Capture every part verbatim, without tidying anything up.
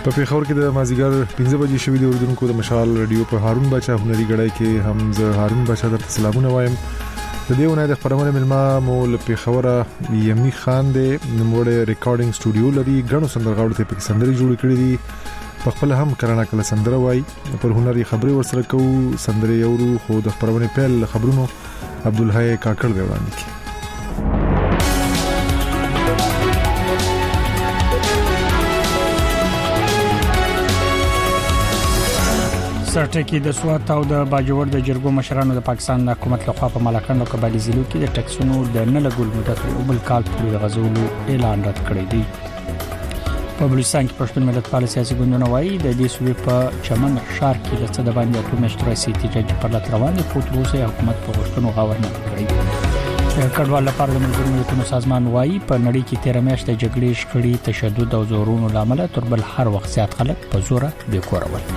په پیښور کې د مازیګر پنځه بجې شوې د اردوونکو د مشال رادیو په هارون بچا هنري غړای کې هم زه هارون بچا درته سلامونه وایم. د دې ونې د خبرونه ملما مول پیښور یمنی خان د نموړې ریکارډینګ سټوډیو لري غنو سندرغاړو ته په سندري جوړ کړی دي په خپل هم کرانا کله سندره وای پر هنري خبري ورسره کو سندري یورو خو د خبرونه پیل خبرونو عبدالحی کاکړ دی وړاندې کی. سرټکی د سوات او د باجوړ د جرګو مشرانو د پاکستان حکومت لخوا په ملکند او قبایلی ضلعو کې د ټکسونو د نه لګول مدت او بل کال پورې غزولو اعلان رد کړی دی. په بلوچستان کې پښتون ملت پال سیاسي ګوندونه وایي د دې صوبې په چمن ښار کې د څه د باندې اټو مشتري احتجاج پر لټ روان دي خو تر اوسه حکومت په غوښتنو غور نه کړی. کډوال لپاره د ملګرو ملتونو سازمان وایي په نړۍ کې تیر میاشت د جګړې شخړې تشدد او زورونو لامل تر بل هر وخت زیات خلک په زور بې کور ول.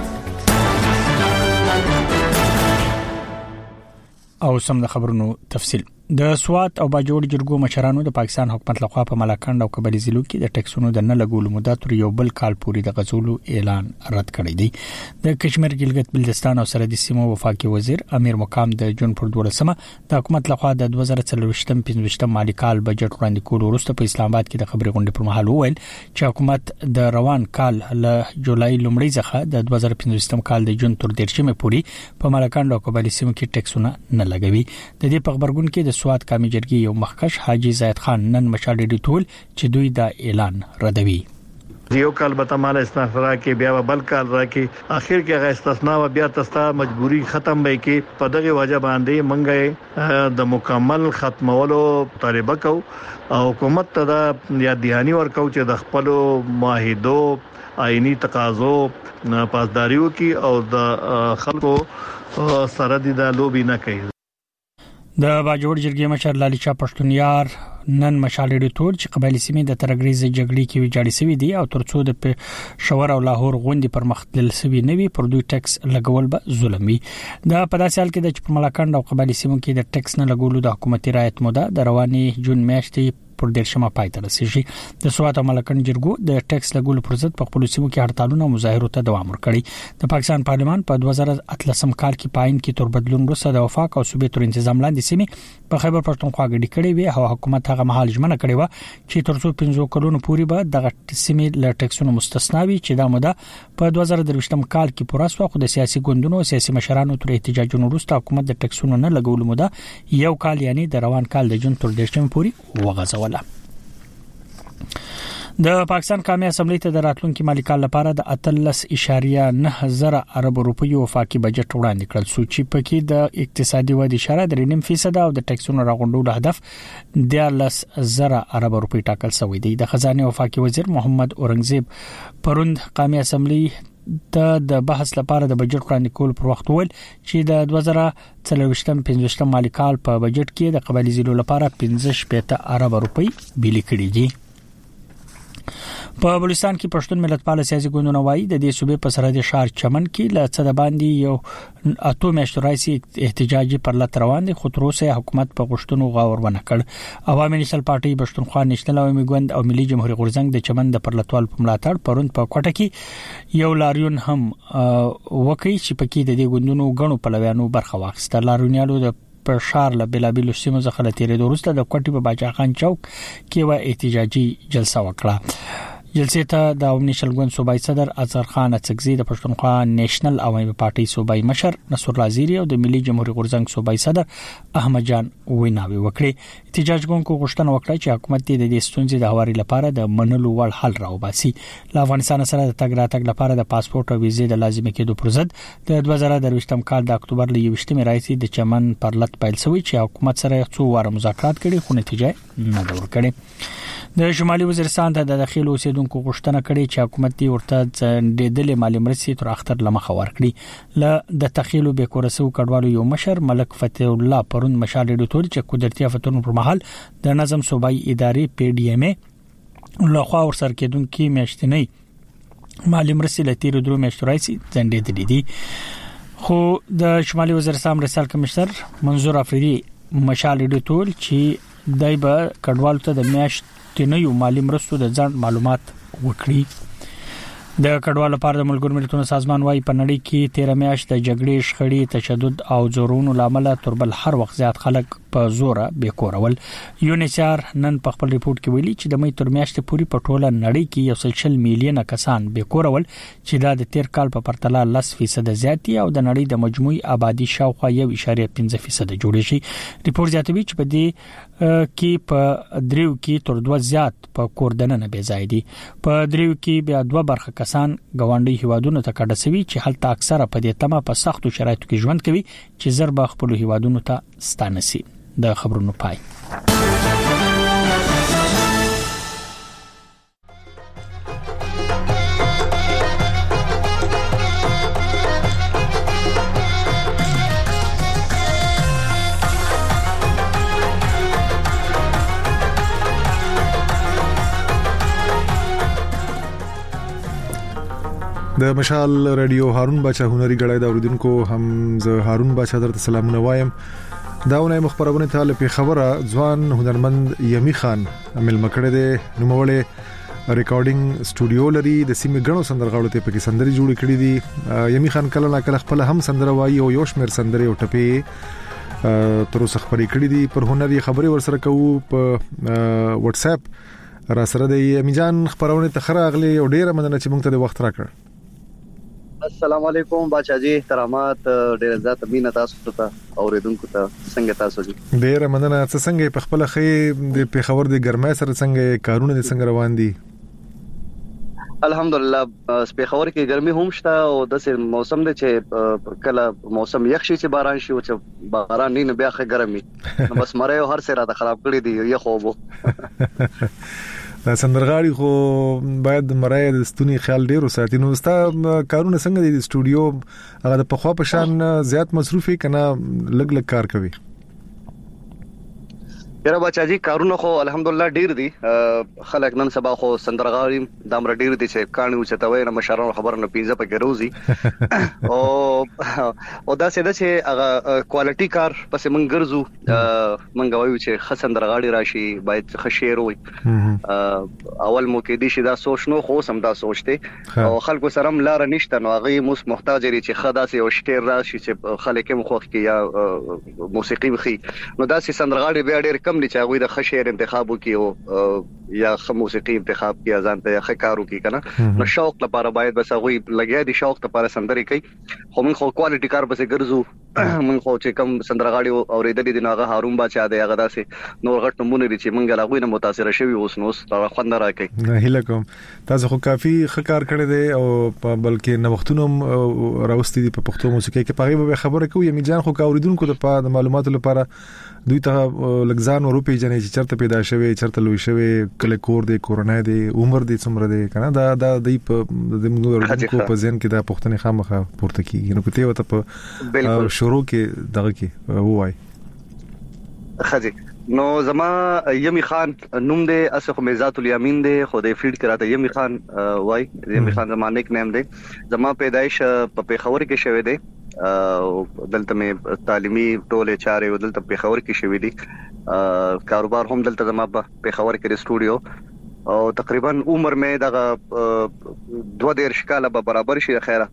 او سم د خبرونو تفصيل د سوات او باجوړ جرګو مشرانو د پاکستان حکومت لخوا په ملکند او قبایلی ضلعو کې د ټکسونو د نه لګول مدت تر یو بل کال پورې د غزولو اعلان رد کړی دی. د کشمیر ګلګت بلتستان او سرحدي سیمو وفاقي وزیر امیر مقام د جون پر دولسمه د حکومت لخوا د دوه زره څلوېښتم پنځوستم مالي کال بجټ وړاندې کول وروسته په اسلام آباد کې د خبري غونډې پر مهال وویل چې حکومت د روان کال له جولای لومړۍ څخه د دوه زره پنځوستم کال د جون تر دیرشمه پورې په ملکند او قبایلی سیمو کې ټکسونه نه لګوي. د دې په خبرګون کې د سوات قومي جرګې یو مخکش حاجی زید خان نن مشال ډی ټول چې دوی دا اعلان ردوي. یو کال به تماله استثنا کې بیا بل کال راکې اخر کې هغه استثنا و بیا تستا مجبوری ختم به کې په دغه وجه باندې منګي د مکمل ختمولو طالبه کو او حکومت ته د یادګانی ورکو چې د خپل معاهدو آئینی تقاضو پاسداریو کې او د خلکو سره د لوبي نه کوي. د باجوړ جرګې مشر لالي چا پښتونیار نن مشال ډی ټول چې قبایلی سیمې د ترګریز جګړې کې ویجاړې شوې دي او ترڅو د شور او لاهور غونډې پر مخ تلل شوې نه وي پر دوی ټکس لګول به ظلم وي. د په داسې حال کې د ملکند او قبایلی سیمو کې د ټکس نه لګولو د حکومتي رعایت موده د رواني جون میاشتې پر دیرشمه پای ته رسیږي. د سوات او ملکند جرګو د ټکس لګولو پر ضد په خپل سیمو کې هړتالونه او مظاهرو ته دوام ورکړي. د پاکستان پارلمان په دوه زره اتلسم کال کې پاین کې تر بدلون وروسته د وفاق او صوبې تر تنظیم لاندې سیمې په خیبر پښتونخوا کې کړي وي او حکومت هغه مهال ژمنه کړې و چې تر څو پنځه کلونو پورې به دغه سیمې له ټکسونو مستثنا وي چې دا موده په دوه زره درویشتم کال کې پوره شو. خو د سیاسي ګوندونو او سیاسي مشرانو تر احتجاجونو وروسته حکومت د ټکسونو نه لګولو موده یو کال یعنی د روان کال د جون تر دیرشمه پورې وغځوله. د پاکستان قومي اسمبلی ته د راتلونکي مالي کال لپاره د اتلس اشاریه نه زره ارب روپیو وفاقي بجټ وړاندې کړل سو چې پکې د اقتصادي ودې اشاره درې نیم فیصد او د ټکسونو راغونډولو هدف دیارلس زره ارب روپی ټاکل شوی دی. د خزانه وفاقي وزیر محمد اورنګزیب پروند قومي اسمبلی ته د بحث لپاره د بجټ وړاندې کول پر وخت ول چې د دوه زره څلوېښتم پنځوستم مالي کال په بجټ کې د قبایلی ضلعو لپاره پنځه شپږ ارب روپی بیل کړي دي. په بلوچستان کې پښتون ملت پال سیاسي ګوندونه وایي د دې صوبې په سرحدي ښار چمن کې له څه د باندې یو اټو مشتري احتجاجي پر لټ روان دي خو تر اوسه حکومت په غوښتنو غور ونه کړ. عوامي نېشنل پارټي پښتونخوا نېشنل عوامي ګوند او ملي جمهوریت غورځنګ د چمن د پرلطوال په ملاتړ پروند په کوټه کې یو لاریون هم وکړي چې پکې د دې ګوندونو غنو پلویانو برخه واخیسته. لاریونیانو د په شار له بلابل سیمو څخه لتیرې دوروسته د کوټي په باچا خان چوک کې و احتجاجي جلسه وکړه. جلسې ته د عوامي نېشنل ګوند صوبایي صدر اظهر خان اڅکزي د پښتونخوا نېشنل عوامي پارټي صوبایي مشر نصر الله زیری او د ملي جمهوریت غورځنګ صوبایي صدر احمد جان ویناوي وکړي. احتجاج کوونکو غوښتنه وکړه چې حکومت د دې ستونزې د هواري لپاره د منلو وړ حل راوباسي. له افغانستان سره د تګ راتګ لپاره د پاسپورت او ویزې د لازمي کېدو پر ضد د دوه زره درویشتم کال د اکتوبر له یوویشتمې راځي د چمن پر لټ پیل شوی چې حکومت سره څو واره مذاکرات کړي خو نتیجه نه ده ورکړې. د شمالي وزیرستان ته د داخلي اوسیدونکو غوښتنه کړې چې حکومت دې ورته ډېدلې مالی مرستې تر اختر لمخه ورکړي. ل د تخیلو به کورسو کډوالو یو مشر ملک فتح الله پروند مشال ډېډو تور چې قدرتي آفتونو پر مهال د نظم صوبایي ادارې پی ډی ایم ای لخوا ورسره کېدونکو میاشتنۍ مالی مرستې لتیر درو میاشتو راځي ځنډېدلې دي. خو د شمالي وزیرستان رسال کمشنر منظور افریدي مشال ډېډو تور چې دای به کډوالو ته د میاشت تنوي مالی مرستو د ځان معلومات وکړي. د کډوالو لپاره د ملګرو ملتونو سازمان وايي په نړۍ کې تیر میاشت د جګړې شخړې تشدد او زورونو لامل تربل هر وخت زیات خلک په زور به کورول. یونیسار نن په خپل ریپورت کې ویلي چې د مې تر میاشتې پورې په ټوله نړۍ کې یو سل میلیونه کسان به کورول چې دا د تیر کال په پرتله لس فیصد زیاتی او د نړۍ د مجموعي آبادی شاوخوا یو اشاریه پنځه فیصد جوړ شي. ریپورت زیاتوي چې په دې کې په دریو کې تر دوه زیات په کوردننه بي ځای دي. په دریو کې بیا دوه برخه کسان غونډي هیوادونو ته کډه سوي چې هلته اکثره په دې تمه په سختو شرایطو کې ژوند کوي چې زر به خپل هیوادونو ته ستانسي. د خبرونو پای. د مشال رادیو هارون بچا هنري غړای دا اوریدونکو هم زه هارون بچا درته سلامونه وایم. داونه مخبرونه ته له خبره ځوان هنرمند یمی خان عمل مکړه د نوموړې ریکارډینګ سټوډیو لري د سیمې غنو سندرغاړو ته پکې سندري جوړ کړې دي. یمی خان کله نا کله خپل هم سندره وایي او یو شمیر سندري او ټپي تر اوسه خبرې کړې دي. پر هنري خبرې ورسره کوو په واتس اپ را سره د یمی جان خبرونه ته خراغلي او ډیره مننه چې موږ ته وخت راکړ. السلام علیکم باچا جی احترامات ډېر زیات مینه تاسو ته اوریدونکو ته څنګه تاسو جی ډېر مننه. څنګه په خپل خې د پیښور د ګرمای سره څنګه کارونه د څنګه روان دي؟ الحمدلله پیښور کې ګرمي هم شته او د موسم د چې کله موسم یخ شي چې باران شي او چې باران نه بیا ښه ګرمي نو بس مړې هر څه راته خراب کړی دی یخ وبو. دا سندرغاړي خو باید مرای د ستوني خیال ډیر وساتي. نو ستا کارونه څنګه دي؟ د سټوډیو هغه د پخوا په شان زیات مصروفي کنه لګ لګ کار کوي؟ یاره بچا جی کارونه خو الحمدلله ډیر دي. خلک نن سبا خو سندرغاړي دامر ډیر دي چې کاني وچتوي نه مشرانو خبر نه پیزه پکې روزي او او دا څه ده چې هغه کوالټي کار پس موږ ګرځو موږ وایو چې خسندرغاړي راشي باید خشیر وي. اول مو کې دي چې دا سوچ نو خو سم دا سوچته او خلکو سره لار نشته نو هغه مو محتاج لري چې خدا سي او شکر راشي چې خلک هم خوخ کې یا موسیقي وخی نو دا سي سندرغاړي بیا ډیر کم دي چې هغه د خشیر انتخاب وکي او یا خ موسیقي انتخاب کی ځان ته ښه کارو کی کنه نو شوق لپاره باید بس هغه لګیا دي شوق لپاره سندري کوي خو موږ خو کوالټي کار بس ګرځو موږ خو چې کم سندرغاړي او ریدلې دي ناغه هارون بچا دی هغه داسې نور غټ نمونه دي چې موږ لاغوي نه متاثر شوي اوس نو ستاره خوند راکې نه هله کوم تاسو خو کافي ښه کار کړی دی او بلکې نو وختونو راوستي دي په پښتو موسیقي کې پغې به خبره کوي یمي جان خو کاوریدونکو د معلوماتو لپاره دوی ته لګزان او روپی جنې چې چرته پیدا شوی چرته لوي شوی کله کور دی کورونه دی عمر دی څومره دی کنه دا دا د د موږ کو په ځین کې دا پښتني خامخه پورته کیږي نو کته وته په شروع کې دغه کې وای خځه نو زما یمی خان نوم دی اسخ میزات الیمین دی خو د فیلډ کراته یمی خان وای یمی خان زما نیک نیم دی زما پیدایش په پیښور کې شوی دی او دلته مې تعلیمي ټوله چارې ودلته پیښور کې شوې دي کاروبار هم دلته زما په پیښور کې سټوډیو او تقریبا عمر مې دغه دوه ډیر شکاله به برابر شي خیره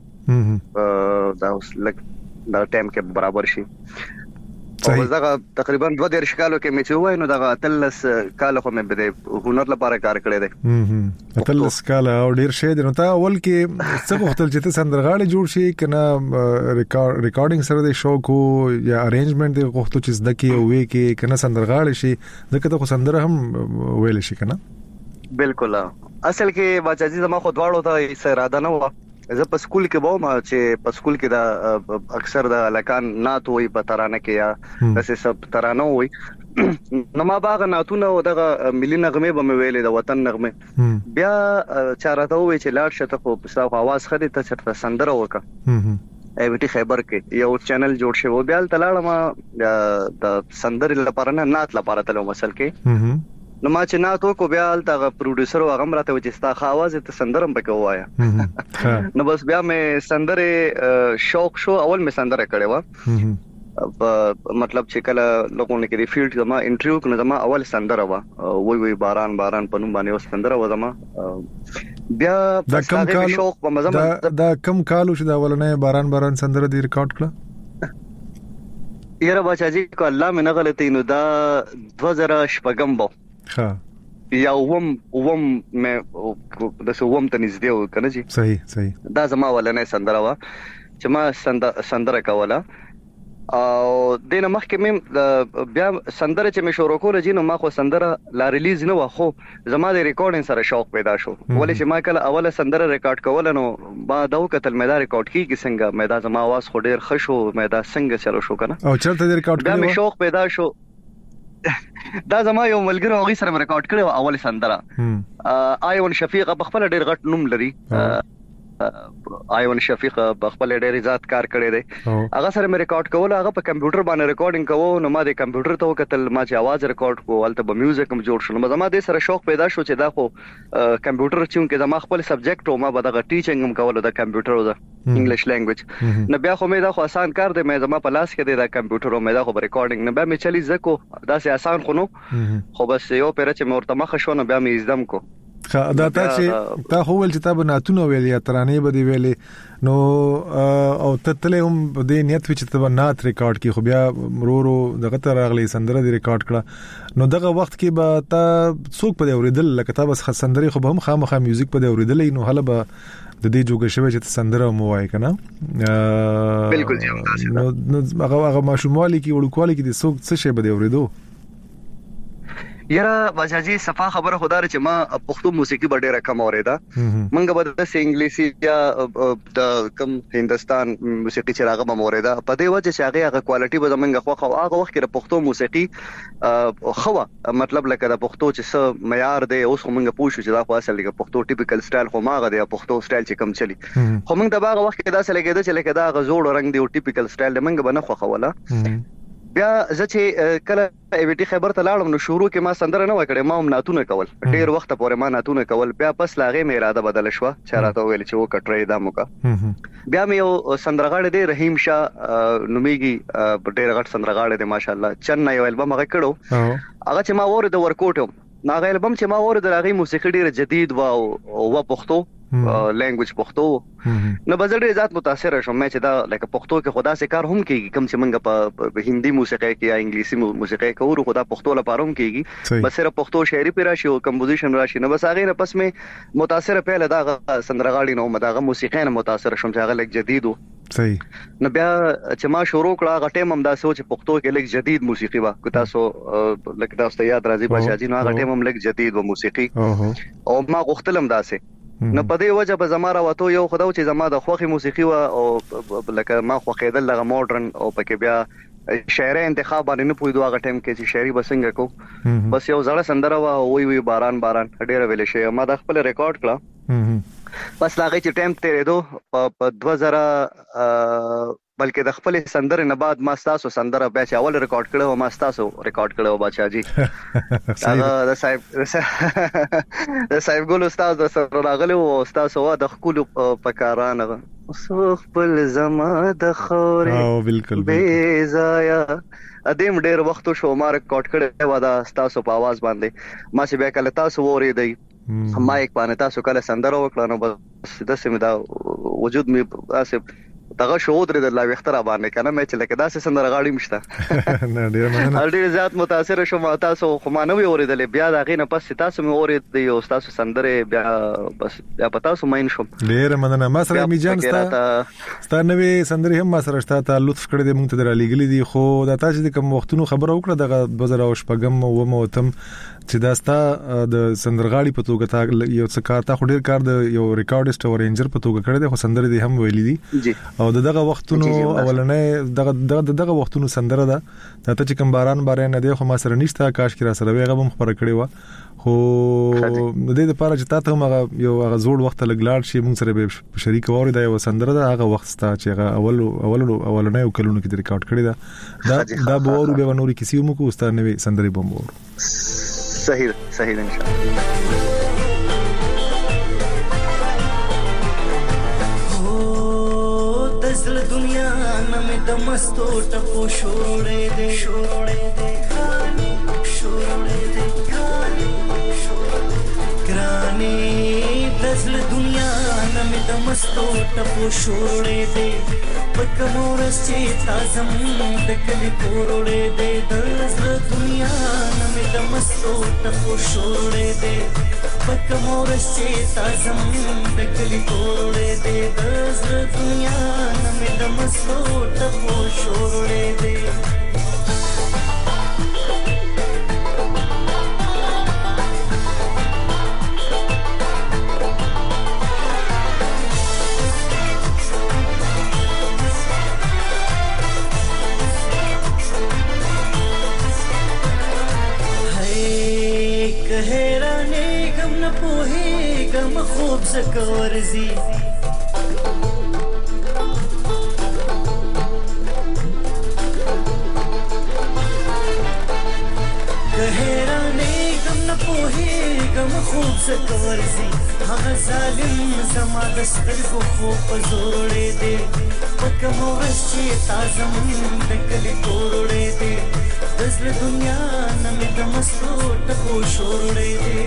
دا اوس لک دا ټایم کې برابر شي او زغه تقریبا دوه ډیر شکالو کې مې چې وای نو دغه تلس کال خو مې بده هنر لپاره کار کړی دی تلس کال او ډیر شي نو تا اول کې څه وختل چې ته سندرغاړي جوړ شي کنه ریکارډینګ سره د شو کو یا ارینجمنت د وختو چې زده کې او وې کې کنه سندرغاړي شي ځکه ته خو سندره هم ویل شي کنه بالکل اصل کې بچا جی زما خو دواړو ته اراده نه و زه په سکول کې وم چې په سکول کې دا اکثر د لکان نات وي په ترانه کې یا داسې سب ترانه وي نو ما باغ ناتونه او دغه ملي نغمه به مې ویلې د وطن نغمه بیا چارته وي چې لاړ شته خو په صاحب आवाज خدي ته چرته سندره وکړه ای وی ټي خیبر کې یو چینل جوړ شو بیا تلاړه ما د سندره لپاره نه نات لپاره تلو مسل کې نو ما چې ناتو کو بیا الته پروډوسر او هغه راته چې ستا خواز ته سندرم پکې وایا نو بس بیا مې سندره شوق شو اول مې سندره کړې و مطلب چې کله لوګونه کې د فیلډ زما انټرویو کنه زما اول سندره وا وای وای باران باران پنوم باندې سندره و زما بیا دا کم کال شوق په مزه دا دا کم کال چې دا ولنې باران باران سندره دی ریکارډ کړه یاره بچا جی کو الله مې نه غلطی نو دا دوه زره شپږم بو ها یا ووم ووم مې د سووم ته نږدې و کنه جی صحیح صحیح دا زما ولنې سندره وا چې ما سندره کوله او دینه مخکې مې بیا سندره چې مې شروع کوله جی نو ما خو سندره لا ریلیز نه و خو زما د ریکارډینګ سره شوق پیدا شو ولې چې ما کله اوله سندره ریکارډ کوله نو با دا وکتل مې دا ریکارډ کیږي څنګه مې دا زما आवाज خو ډیر خشو مې دا څنګه چلو شو کنه او چرته ریکارډ کړو مې شوق پیدا شو دا زما یو ملګری هغه سره ریکارډ کړو اول سندره آیون شفیق په خپل ډیر غټ نوم لري آیون شفیق په خپل ډیر ذات کار کړی دی هغه سره مې ریکارډ کول هغه په کمپیوټر باندې ریکارډینګ کوو نو ما د کمپیوټر ته وکتل ما چې आवाज ریکارډ کوو البته به میوزیک هم جوړ شو نو زما د سره شوق پیدا شو چې دا خو کمپیوټر چې کې زما خپل سبجیکټ او ما به د ټیچینګ هم کول د کمپیوټر او د انګلیش لینګویج نو بیا خو مې دا خو آسان کار دی مې زما په لاس کې دی د کمپیوټر او مې دا خو ریکارډینګ نه بیا مې چلی زکو دا سه آسان خو نو خو بس یو پیر چې مې ورته مخ شو نو بیا مې ازدم کو دا تا چې تا خو ول چې تا به ناتونه ویلې یا ترانه به دی ویلې نو او ته هم د نیت چې ته نات ریکارډ کی خو بیا مرورو دغه تر اغلی سندره دی ریکارډ کړه نو دغه وخت کې به تا څوک په اوریدل لکه تا بس سندري خو به هم خامخا میوزیک په اوریدل نو هله به د دې جوګه شوی چې سندره مو وای کنه بالکل جی نو هغه هغه ماشوموالي کې وړوکوالي کې د څوک څه شی به اوریدو یاره بچاجي صفه خبره خدای چې ما پښتو موسیقي به ډیره کم اوریدا منګه به د انګلیسي یا د کم هندستان موسیقي چې راغه به اوریدا په دې وجه چې هغه هغه کوالټي به زمونږ خو خو هغه وخت کې د پښتو موسیقي خو مطلب لکه د پښتو چې څه معیار دی اوس موږ پوښو چې دا خو اصل لکه پښتو ټیپیکل سټایل خو ماغه دی پښتو سټایل چې کم چلی خو موږ د باغ وخت کې دا څه لګیدا چې لکه دا غزوړ رنگ دی او ټیپیکل سټایل دی موږ به نه خو خوله بیا زه چې کله ایویټي خبر ته لاړم نو شروع کې ما سندره نه وکړې ما هم ناتونه کول ډیر وخت پورې ما ناتونه کول بیا پس لاغې مې اراده بدل شو چې راته ویل چې و کټرې دا موکا بیا مې یو سندرغاړی دی رحیم شاه نومیږي ډیر غټ سندرغاړی دی ماشاءالله چنه یو البم هغه کړو هغه چې ما ورته ورکوټ ناغه البم چې ما ورته راغی موسیقي ډیر جدید و او پښتو لینګویج پښتو نو بزړې ذات متاثر شوم مې چې دا لکه پښتو کې خدا سے کار هم کیږي کم چې منګه په هندي موسیقي کې یا انګلیسي موسیقي کې ورو خدا پښتو لپاره هم کیږي بس صرف پښتو شاعري پر راشي او کمپوزیشن راشي نو بس هغه نه پس مې متاثر پیله دا سندرغاړي نو مداغه موسیقي نه متاثر شوم چې هغه لک جدید صحیح نو بیا چې ما شروع کړه غټه هم دا سوچ پښتو کې لک جدید موسیقي وا کو تاسو لکه تاسو یاد راځي بچاجي نو غټه هم لک جدید و موسیقي او ما غختلم داسه نو په دې وجه به زما راوته یو خدای چې زما د خوخي موسیقي و او لکه ما خو خېدل لغه ماډرن او پکې بیا شاعر انتخاب باندې نه پویدو هغه ټیم کې چې شاعري بسنګ کو بس یو ځړه سندره و وی وی باران باران ډېر ویل شي ما د خپل ریکارډ کړه بس لاغه چې ټیم تیرې دو په دوه زره بلکې د خپل سندره نه بعد ما تاسو سندره بیا چې اول ریکارډ کړو ما تاسو ریکارډ کړو بچا جی هغه د صاحب د صاحب ګل استاد سره راغلی او استاد سو د خپل پکارانه سو خپل زما د خوري او بالکل بے ضایع ادم ډیر وخت شو ما ریکارډ کړو و دا تاسو په आवाज باندې ما چې بیا کله تاسو وری دی ما یک باندې تاسو کله سندره وکړه نو بس د سیمه دا وجود می اسه دغه شو درې د لا وختره باندې کنه مې چې لکه داسې سندرغاړي مشته نه ډیر مننه ډیر زیات متاثر شوم تاسو خو ما نه اوریدل بیا دا غینه پس تاسو مې اورید یو تاسو سندره بیا بس بیا پتا سو مین شوم ډیر مننه ما سره میجان ستا ستا نوې سندره هم ما سره ستا ته لطف کړې دې مونږ ته درالېګلې دي خو دا تاسو د کوم وختونو خبره وکړه دغه دوه زره شپږم و مو تم چې دا ستا د سندرغاړي په توګه تا یو څه کار تا خو ډیر کار د یو ریکارډیست او رینجر په توګه کړی دی خو سندره دې هم ویلې دي او دغه وختونو اولنې دغه دغه وختونو سندره ده ته چې کوم باران باران نه دی خو ما سره نشته کاش کې را سره ویغه هم خبره کړې و خو د دې لپاره چې تاسو هم یو هغه زوړ وخت لګلاړ شي موږ سره به شریک ووري دا یو سندره ده هغه وخت ستا چې هغه اول اول اولنې یو کلونو کې ریکارډ کړی ده دا دا به ورو به نوري کسی مو کو استاد نوې سندري بم ورو صحیح صحیح ان شاء الله دزل دنیا نمې د مستو ټپو شوړې دې شوړې دې شوړې دې ګرانې دزل دنیا نمې د مستو ټپو شوړې دې پکمورس چې تازم د کلی پوروړې دې دزل دنیا نمې د مستو ټپو شوړې دې پکمورس چې تازم د کلی پوروړې دې دزل دنیا نمې د مستو ټپو شوړې دې خوب زکه ورزي که حیرانې غم نه پوهېږم خوب زکه ورزي هغه ظالم زما د سترګو خوب په زور وړې دی په کوم ورځ چې تا زمون د کلي کور وړې دی د زړه دنیا نه مې د مستو ټکو شور وړې دی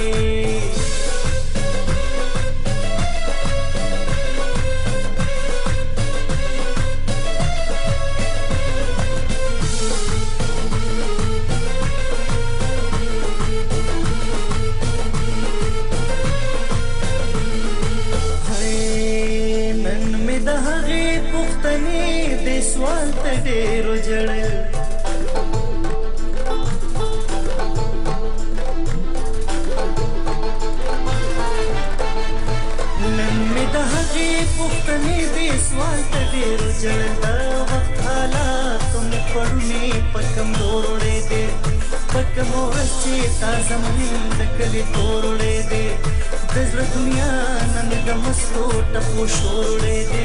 سوال ته ډېرو جړل نن مې د هغې پوښتنې دې سوال ته ډېرو جړل د وخت حالاتو مې پړونې په کمزور وړې دې په کوم ورځ چې تا زمون د کلي کور وړې دې د زړه دنیا نه مې د مستو ټپو شور وړې دې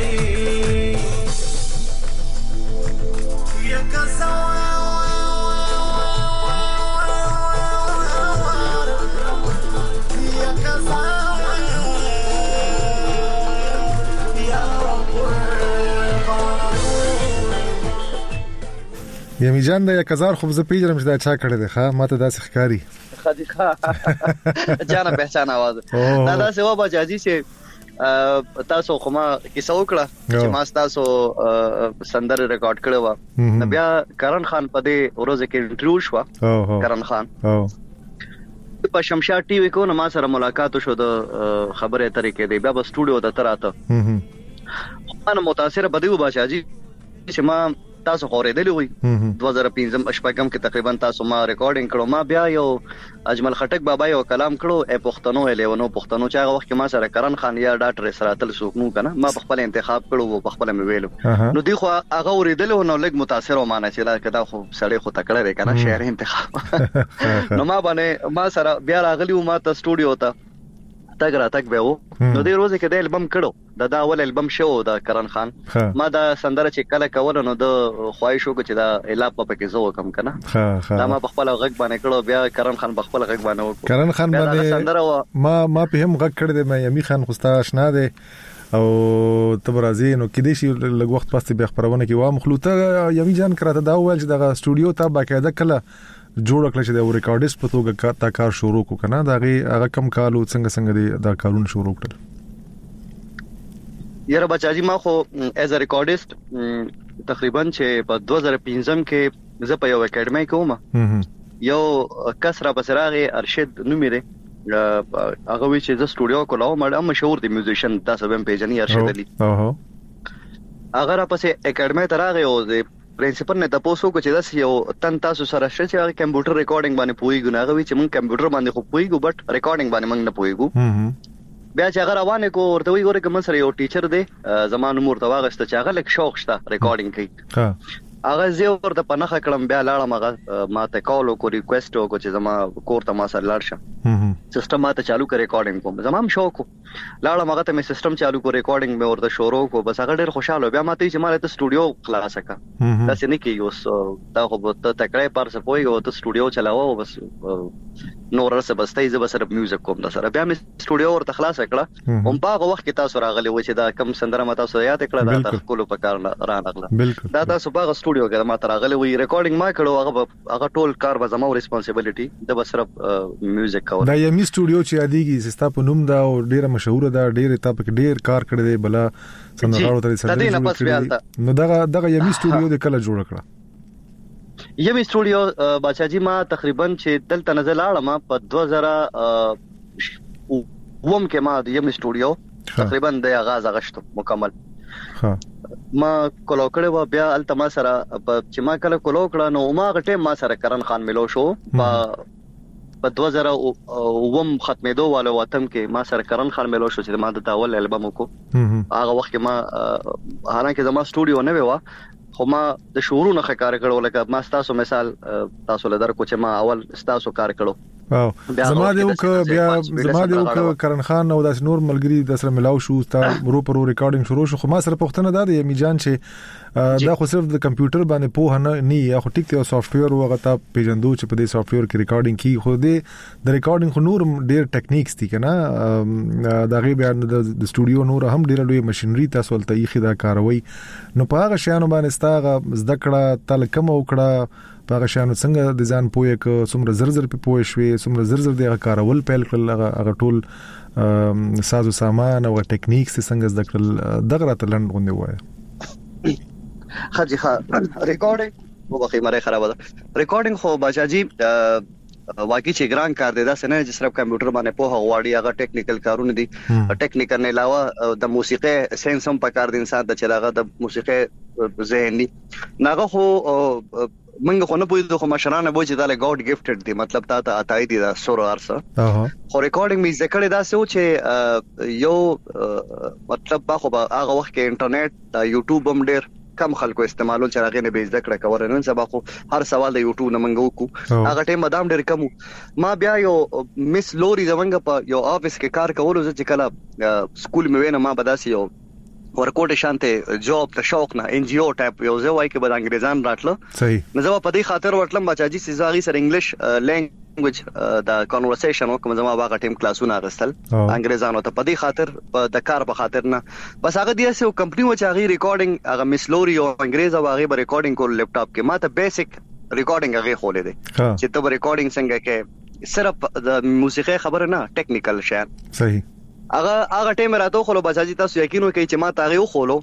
یمی جان د یک هزار خوب ز پیژنم چې دا چا کړی دی ښا ماته داسې ښکاری خدیخه جانه پہچان आवाज دا داسې و بچاجي چې تاسو خو ما کیسه وکړه چې ما تاسو سندر ریکارډ کړو و بیا کرن خان په دې ورځ کې انټرویو شو کرن خان په شمشاد ټي وی کو نو ما سره ملاقات شو د خبره طریقې دی بیا په سټوډیو ته تراته انا متاثر بدیو بچاجي چې ما تاسو خوریدلی وي دوه هزار پنځم شپږم کې تقریبا تاسو ما ریکارډینګ کړو ما بیا یو اجمل خټک بابا یو کلام کړو ا پښتنو الیونو پښتنو چې هغه وخت کې ما سره کرن خان یا ډاکټر اسراتل سوکنو کنه ما خپل انتخاب کړو په خپل مې ویلو نو دی خو هغه اوریدل نو لګ متاثر و معنی چې لا کدا خو سړی خو تکړه دی کنه شعر انتخاب نو ما باندې ما سره بیا راغلی ما ته سټوډیو ته تک را تک به وو نو دې روزه کې د البم کړو دا دا اول البم شو دا کرن خان ما دا سندره چې کله کول نو د خواهش وکړ چې دا الا په کې زو کم کنه دا ما په خپل غږ باندې کړو بیا کرن خان په خپل غږ باندې وکړ کرن خان باندې ما ما په هم غږ کړی دی مې یمی خان خوستا آشنا دی او تبرازي نو کې دې شي لږ وخت پاتې به خبرونه کې و مخلوطه یمی جان کراته دا ویل چې دا سټوډیو ته باقاعده کله جوړ کړل چې د ریکارډیست په توګه تا کار شروع کو کنه دا غي هغه کم کالو څنګه څنګه دا کارونه شروع کړل یاره بچاجي ما خو ایز ا ریکارډیست تقریبا چې په دوه هزار پنځم کې زه په یو اکیډمي کوم یو کسره بسراغه ارشد نومې ده هغه وی چې د سټوډیو کولاو مړ مشهور دی میوزیشن تاسو هم پیژنئ ارشد علي اوه هغه را پسې اکیډمي تراغه او پرنسپل نه تاسو کو چې دا یو تن تاسو سره شې چې کمپیوټر ریکارډینګ باندې پويګو نه غوي چې مونږ کمپیوټر باندې خو پويګو بټ ریکارډینګ باندې مونږ نه پويګو بیا چې هغه روانه کو ورته وی ګوره کوم سره یو ټیچر دی زمانو مرته واغسته چې هغه لک شوق شته ریکارډینګ کوي ها هغه زه ورته پنهخه کړم بیا لاړم هغه ما ته کال وکړ ریکوست وکړ چې زما کور ته ما سره لاړ شم سیستم ما ته چالو کړ ریکارډینګ کوم زمام شوق لاړم هغه ته مې سیستم چالو کړ ریکارډینګ مې ورته شروع کو بس هغه ډېر خوشاله بیا ماته چې مال ته سټوډیو خلاص کا دا څنګه کې اوس دا خو ته تکړه پر سپوي او ته سټوډیو چلاو بس نور سره بستای ز بسره میوزیک کوم دا سره بیا مې سټوډیو ورته خلاص کړه هم په وخت کې تاسو راغلی و چې دا کم سندره ماته تاسو یاد کړه دا تاسو کولو په کار را نغله دا تاسو په سټوډیو کې ماته راغلی وي ریکارډینګ ما کړو هغه هغه ټول کار به زموږ ریسپانسیبিলিټي د بسره میوزیک کول دا یمي سټوډیو چې یادېږي ستا په نوم دا ډیره مشهور ده ډیره تا په ډیر کار کړی دی بلا سندرغاړو ته سره نو دا دا یمي سټوډیو د کله جوړ کړه یمي سټوډیو بچا جی ما تقریبا چې دلته نزل اړم په دوه هزار وم کې ما یمي سټوډیو تقریبا د آغاز غشت مکمل ها ما کولو کړو بیا التما سره چې ما کله کولو کړه نو ما غټه ما سره کرن خان ملو شو په په دوه هزار وم ختمېدو والو وطن کې ما سره کرن خان ملو شو چې ما د اول البم کو هغه وخت کې ما حالانکه زما سټوډیو نه و خو ما د شعورونو ښکار کړو لکه ما تاسو مثال تاسو له درکو چې ما اول تاسو کار کړو او زما دیو ک بیا زما دیو ک کرن خان او داس نور ملګری د سره ملاو شو تا ورو پرو ریکارډینګ شروع شو خو ما سره پښتنه دا دی می جان چې دا خو صرف د کمپیوټر باندې په نه نه خو ټیک ته سافټ ویر وغه تا پیژندو چې په دې سافټ ویر کې ریکارډینګ کی خو دې د ریکارډینګ خو نور ډیر ټیکنیکس دي کنه دا غي بیا د سټوډیو نور هم ډیر لوی ماشينري تاسو ولته یې خدا کاروي نو په هغه شانو باندې ستاغه زده کړه تل کم وکړه په شانو څنګه د ځان پوهه ک څومره زر زر په پوه شوي څومره زر زر د کارول پیل کړل هغه ټول سازو سامان او ټیکنیکس څنګه زده کړل دغه راتلند غونډه وای خاجي ها ریکارډینګ وو بخې مره خراب ده ریکارډینګ خو بچا جی واقعي چې ګران کار دی دا سنه چې صرف کمپیوټر باندې په غواړي هغه ټیکنیکل کارونه دي ټیکنیکل نه علاوه د موسیقي سنس هم په کار د انسان د چلاغه د موسیقي ذهني ناغه خو منګه خو نه پوهیږم خو مشرانه بوجي دا له ګاډ گیفټډ دي مطلب تا ته اتای دي دا سور ارسه خو ریکارډینګ می ذکر دا سو چې یو مطلب با خو هغه وخت کې انټرنیټ دا یوټیوب هم ډیر کم خلکو استعمالول چې هغه نه به ذکر کول نن سبا خو هر سوال د یوټیوب نه منغو کو هغه ټیم مدام ډیر کم ما بیا یو مس لوري زمنګ په یو افیس کې کار کول چې کله سکول مې وینم ما بداسي یو ورکوټ شانته جاب ته شوق نه ان جی او ټایپ یو ځای کې بل انګریزان راتله صحیح نو زما په دې خاطر ورتلم بچاجي سزاغي سره انګلیش لینګویج دا کانورسیشن وکم زما باغ ټیم کلاسونه غستل انګریزانو ته په دې خاطر د کار په خاطر نه بس هغه دې سه کمپنی و چې هغه ریکارډینګ هغه مسلوري او انګریز او هغه ریکارډینګ کول لپټاپ کې ما ته بیسیک ریکارډینګ هغه خولې دي چې ته ریکارډینګ څنګه کې صرف د موسیقي خبره نه ټیکنیکل شی صحیح هغه هغه ټیم راته خو بچاجي تاسو یقین وکړئ چې ما تاغه وخولو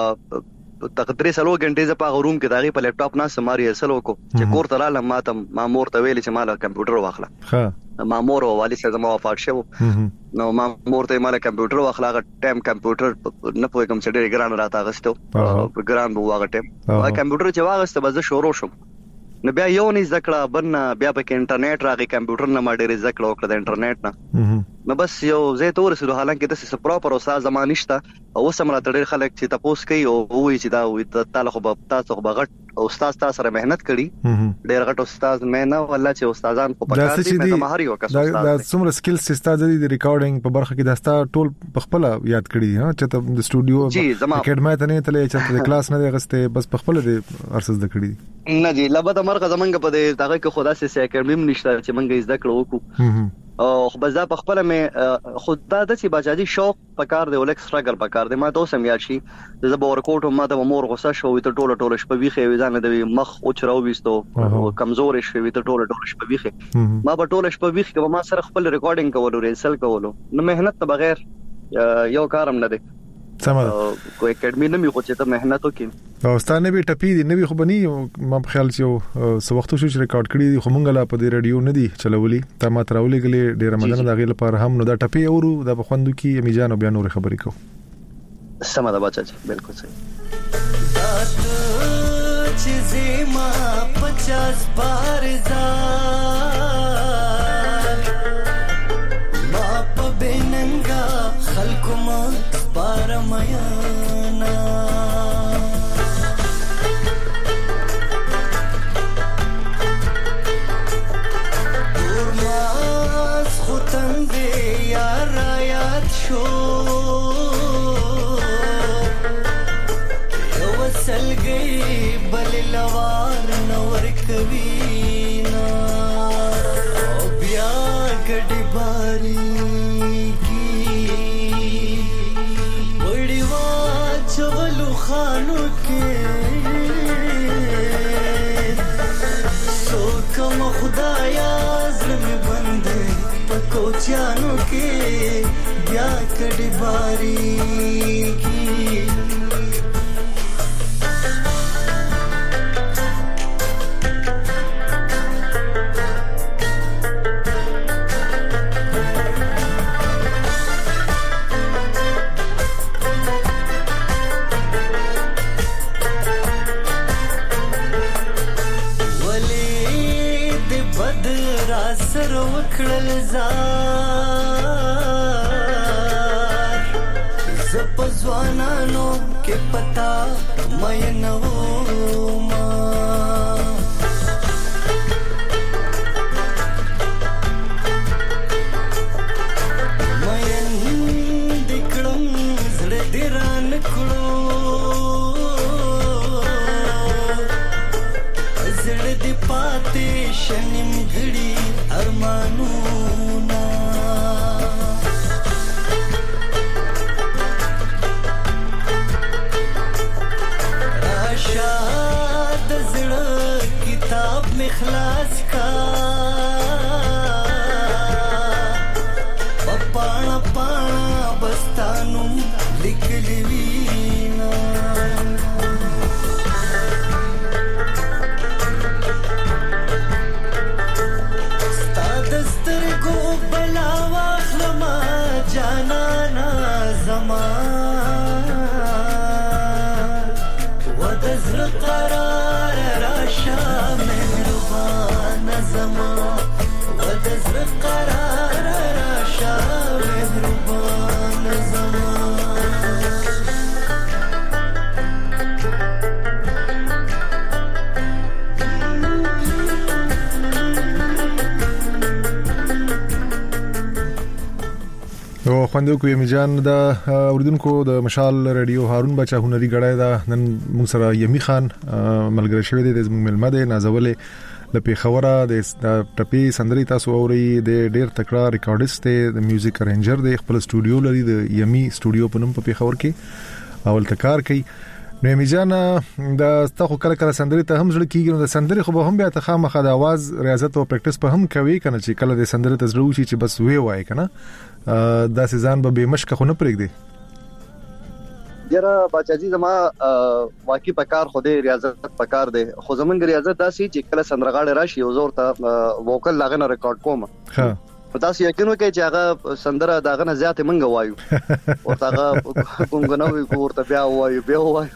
تقریبا سلو غنټې ز په روم کې داغي په لپټاپ نه سماري سلو کو چې کور ته رااله ما ته ما مور ته ویل چې مال کمپیوټر واخله ها ما مور او والي سره ما وفات شو نو ما مور ته مال کمپیوټر واخله هغه ټیم کمپیوټر نه پوي کوم څه ډېر ګران راته غستو ګران بو هغه ټیم هغه کمپیوټر چې واغسته بز شروع شو نو بیا یو نه ذکر بن بیا په انټرنیټ راغی کمپیوټر نه ما ډېر ذکر وکړ د انټرنیټ نه نو بس یو زه تور سره حالانکه د څه پراپر استاد زمانشته او سمره تړل خلک چې تاسو کوي او وایي چې دا وي تعالی خو تاسو خو بغټ استاد تاسو سره مهنت کړي ډېر غټ استاد مې نه والله چې استادان په پکار دي مې مهاري وکړ استاد دا څومره سکلز استاد دي د ریکارډینګ په برخه کې داستا ټول په خپل یاد کړی ها چې ته د سټوډیو اکیډمي ته نه تلې چې د کلاس نه غسته بس په خپل د ارسز د کړی نه جی لبد مرغه زمنګ په دې دغه کې خدا سي اکیډمي نشته چې منګه زده کړو کو او بس دا په خپل مې خدا د چې بچاجي شوق پکار دی ولک سټرګل پکار دی ما ته سم یاد شي د زبر ورکوټ ما ته مور غوسه شو ته ټوله ټوله شپه ویخه وځانه د مخ او چراو وستو کمزور شوی ته ټوله ټوله شپه ویخه ما په ټوله شپه ویخه ما سره خپل ریکارډینګ کولو ریسل کولو نو مهنت ته بغیر یو کارم نه دی سمه کوئی اکیډمي نه می خو چې ته مهنت وکې او ستانه به ټپی دی نه وي خو بني ما په خیال چې سو وخت شو چې ریکارډ کړی دی خو مونږ لا په دې رادیو نه دی چلولي تا ما تراولې غلې ډېر رمضان د غیل پر هم نو دا ټپی اورو د بخوندو کې میجانو بیا نور خبرې کو سمه دا بچا چې بالکل صحیح چې زما پچاس بار زار ما په بننګا خلکو ما بارمایانا دورماز خوتن دی یار آیات شو یو وصل گئی بل لوار نور کوینا او بیا کډی باریږي وړي واچولو خانو کې څوکم خدایا زړه بند په کوچانو کې بیا کډی باریږي سر وکړل زار زپ ځوانانو کې پتا مې نو ما مې دکړم زړه دې ران کړو زړه دې پاتې شنم غړي ارمانونا راشا د زړه کتاب مخلاص کا پانا پانا بستانو لیکلی وینا ودزر قرار راشا مهربان زما ودزر قرار راشا مهربان زما او خوندو کو یمی جان د اوردونکو د مشال رادیو هارون بچا هنري غړای دا نن موږ سره یمی خان ملګری شوی دی د زموږ ملمه دی نازولې لپی خبره د ټپی سندري تاسو اوري د ډیر تکړه ریکارډیست دی د میوزیک ارنجر دی خپل سټوډیو لري د یمی سټوډیو په نوم په پیښور کې اول تکار کوي نو یمی جان د تاسو کله کله سندري ته هم ځل کیږي نو د سندري خو به هم بیا ته خامخا د आवाज ریاضت او پریکټیس په هم کوي کنه چې کله د سندري ته ضروري شي چې بس وی وای کنه دا سيزان به به مشک خو نه پرېږدي یاره بچاجي زما واقعي پکار خوده ریاضت پکار دی خو زمونږ ریاضت داسي چې کله سندرغاړي راشي او زور ته ووکل لاغنه ریکارډ کوم ها تاسو یقینو کې چې هغه سندره داغه نه زیات منګ وایو او هغه کومګنو ورته بیا وایو بیا وایو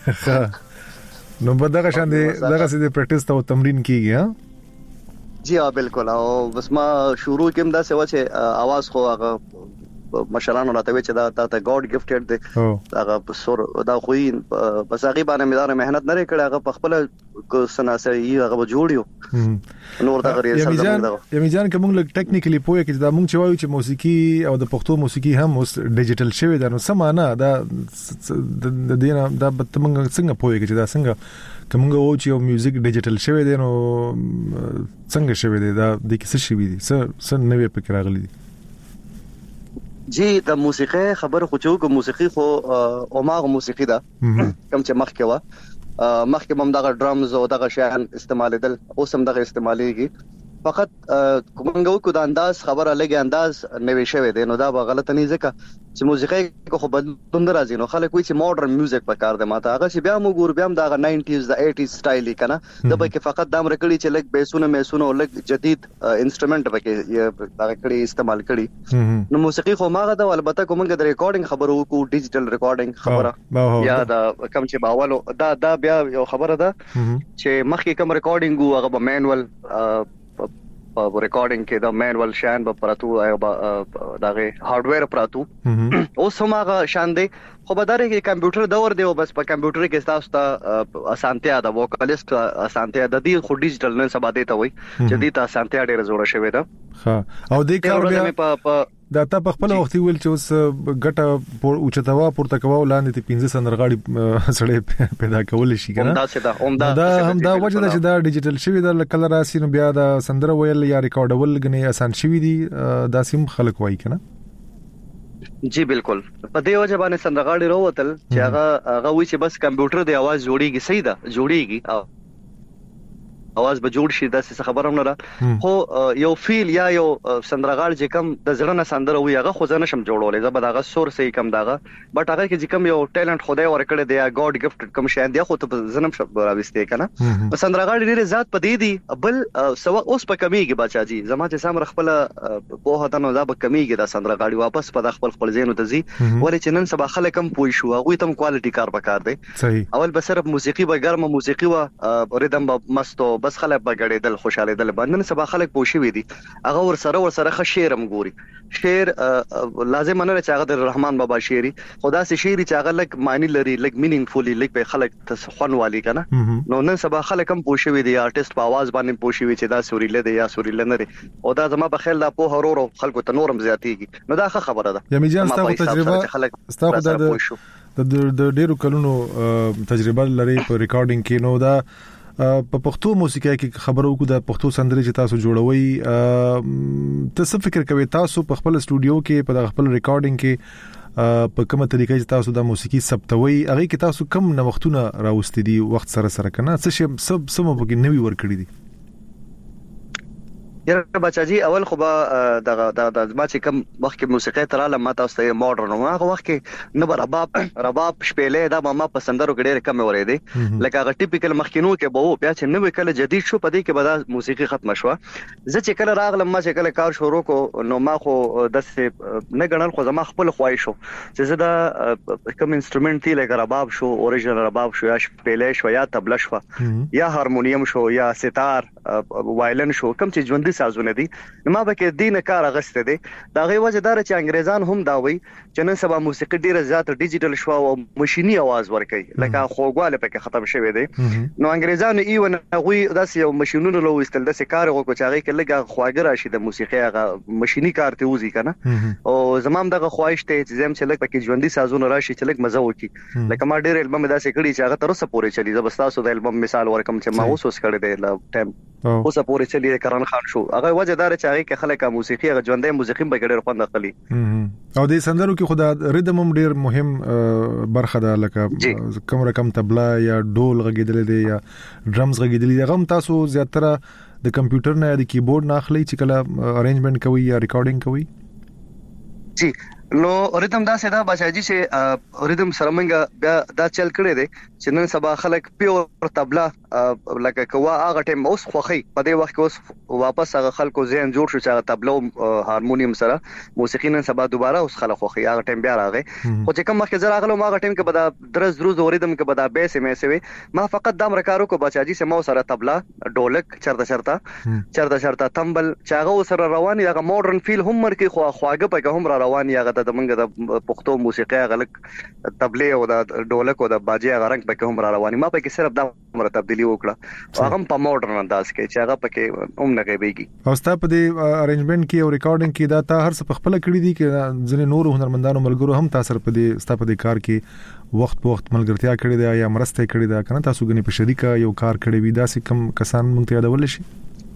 نو بدغه شان دي دغه سي پریکټیس ته تمرین کیږي ها جی ها بالکل او بس ما شروع کوم دا څه و چې आवाज خو هغه مشرانو راته وی چې دا ته ګاډ گیفټډ دی هغه سور دا خو بس هغه باندې مدار مهنت نه کړی هغه په خپل سناسي هغه جوړیو نور دا غیر سره یمي جان کوم لګ ټیکنیکلی پوهه کې دا مونږ چې وایو چې موسیقي او د پښتو موسیقي هم اوس ډیجیټل شوی دا نو سمانه دا د دینه دا مونږ څنګه پوهه کې دا څنګه کومه و چې یو میوزیک ډیجیټل شوی دی نو څنګه شوی دی دا د کیسه شوی دی څه څه نوې فکر راغلی دی جی د موسیقي خبر خو چې موسیقي خو اوماغه موسیقي دا کم چې مخ کې و مخ کې هم دغه ډرامز او دغه شیان استعمالېدل اوس هم دغه استعمالېږي فقط کومنګو کو د انداز خبره لګي انداز نوې شوی دی نو دا به غلط نه ځکه چې موسیقي خو بدلون راځي نو خلک وایي چې ماډرن میوزیک په کار دی ماته هغه چې بیا موږ ګور بیا د ناینټیز د ایټیز سټایل کنه د به کې فقط دام رکړي چې لګ بیسونه میسونه او لګ جدید انسټرومنت پکې دا کړي استعمال کړي نو موسیقي خو ماغه دا البته کومنګ د ریکارډینګ خبره وکړو ډیجیټل ریکارډینګ خبره یا دا کم چې باولو دا دا بیا یو خبره ده چې مخکې کوم ریکارډینګ هغه به مانوال په ریکارډینګ کې دا مانوال شان په پراتو دغه هارډویر پراتو اوس هم هغه شان دی خو به دا کې کمپیوټر دور دی او بس په کمپیوټر کې تاسو ته اسانتیا ده ووکالیست اسانتیا د دې خو ډیجیټل نه سبا دی ته وي چې دې ته اسانتیا ډیره جوړه شوې ده ها او دې کار بیا په دا تا په خپل وخت ویل چې اوس ګټه اوچتاوا پورته کوا ولاندې ته پنځه سندرغاړي سړې پیدا کول شي کنه دا څه دا عمده دا هم دا وجه ده چې دا ډیجیټل شوی د کلر راسي نو بیا دا سندره ویل یا ریکارډول غني آسان شوی دي دا سیم خلک وای کنه جی بالکل په دې وجه باندې سندرغاړي وروتل چې هغه هغه وی چې بس کمپیوټر دی आवाज جوړیږي صحیح ده جوړیږي आवाज به جوړ شي دا څه خبره نه را خو یو فیل یا یو سندرغاړ چې کم د زړه نه سندره وي هغه خو ځنه شم جوړولې زبر هغه سور سي کم داغه بټ هغه کې چې کم یو ټیلنت خدای ورکړي دی یا ګاډ ګفټ کم شاین دی خو ته زنم شپ راوستي کنه سندرغاړ ډېر ذات پدې دي بل سوا اوس په کمیږي بچا جی زما چې سم خپل په هته نو دا به کمیږي دا سندرغاړي واپس په خپل خپل زینو ته زی ولې چې نن سبا خلک کم پوي شو هغه تم کوالټي کار وکړ دی صحیح اول به صرف موسیقي به ګرمه موسیقي و ریدم مستو بس خلک بغړېدل خوشاله دل باندې سبا خلک پوښي وي دي هغه ور سره ور سره خشیرم ګوري شعر لازم نه چې هغه د رحمان بابا شعري خدا سي شعري چې هغه لک معنی لري لک مینینګفولي لک په خلک تسخن والی کنه نو نن سبا خلک هم پوښي وي دي آرټیست په आवाज باندې پوښي وي چې دا سوريله دی یا سوريله نه دی او دا زما په خیال دا په هرورو خلکو ته نورم زیاتېږي نو دا ښه خبره ده یمي جان ستاسو تجربه ستاسو د د ډیرو کلونو تجربه لري په ریکارډینګ کې نو دا په پښتو موسیقي کې خبرو کو د پښتو سندرې چې تاسو جوړوي تاسو فکر کوي تاسو په خپل استودیو کې په خپل ریکارډینګ کې په کومه طریقې چې تاسو د موسیقي ثبتوي هغه کې تاسو کم نوښتونه راوستي دي وخت سره سره کنه څه شی سب سم په کې نوي ور کړی دي یره بچاجي اول خو به د د ما چې کوم وخت کې موسیقي تراله ما تاسو ته ماډرن هغه وخت کې نه رباب رباب شپېلې دا ما په سندرو کې ډېر کم اورېدې لکه هغه ټیپیکل مخکینو کې به بیا چې نو کله جدید شو په دې کې به دا موسیقي ختم شو زه چې کله راغلم ما چې کله کار شروع کو نو ما خو د نه غنل خو زما خپل خوای شو چې زه دا کوم انسټرومنت دی لکه رباب شو اوریجنل رباب شو یا شپېلې شو یا طبله شو یا هارمونیم شو یا ستار وایلن شو کوم چې ژوندۍ سازونه دي ما به کې دینه کار غسته دي دا غي وجه دار چې انګريزان هم دا وي چې نن سبا موسیقي ډیره زیات ډیجیټل شو او ماشيني आवाज ورکي لکه خوګواله پکې ختم شوی دی نو انګريزان ایون غوي داسې یو ماشينونو لو استل داسې کار غو کو چاغي کې لګه خواګر راشي د موسیقي هغه ماشيني کار ته وزي کنه او زمام دغه خواهش ته چې زم چې لګ پکې ژوندۍ سازونه راشي چې لګ مزه وکي لکه ما ډیر البم داسې کړي چې هغه تر اوسه پورې چلی زبستاسو د البم مثال ورکم چې ما اوس اوس کړی دی لا ټایم اوسه پورې چلی کرن خان شو هغه وجه دار چې هغه کې خلک موسیقي هغه ژوندۍ موسیقي به ډېر خوند اخلي او د سندرو کې خدای ریدم هم ډېر مهم برخه ده لکه کوم رقم تبلا یا ډول غږیدل دي یا ډرمز غږیدل دي هغه تاسو زیاتره د کمپیوټر نه یا د کیبورډ نه اخلي چې کله ارینجمنت کوي یا ریکارډینګ کوي جی نو ریدم دا سدا بچاجي چې ریدم سرمنګ بیا دا چل کړي دي چې نن سبا خلک پیور تبلا لکه کوا هغه ټیم اوس خوخي په دې وخت کې اوس واپس هغه خلکو ذهن جوړ شو چې هغه تبلا او هارمونیم سره موسیقي نن سبا دوباره اوس خلک خوخي هغه ټیم بیا راغی خو چې کوم وخت زه راغلم هغه ټیم کې بدا درز دروز ریدم کې بدا بیس مې سوي ما فقط دام رکارو کو بچاجي سم سره تبلا ډولک چرته چرته چرته چرته تمبل چاغه سره رواني هغه ماډرن فیل هم مرکي خو خواګه په هم را رواني هغه د منګه د پښتو موسیقي غلک تبلې او د ډولک او د باجي غرنګ پکې هم را رواني ما پکې صرف د عمر تبدیلی وکړه هغه په ماډرن انداز کې چې هغه پکې هم نه غويږي او ستاسو په دې ارینجمنت کې او ریکارډینګ کې دا تا هر څه په خپل کړی دي کې ځنې نور هنرمندانو ملګرو هم تاسو په دې ستاسو په دې کار کې وخت په وخت ملګرتیا کړې ده یا مرسته کړې ده کنه تاسو غني په شریکه یو کار کړی وي دا سې کم کسان مونږ ته یادول شي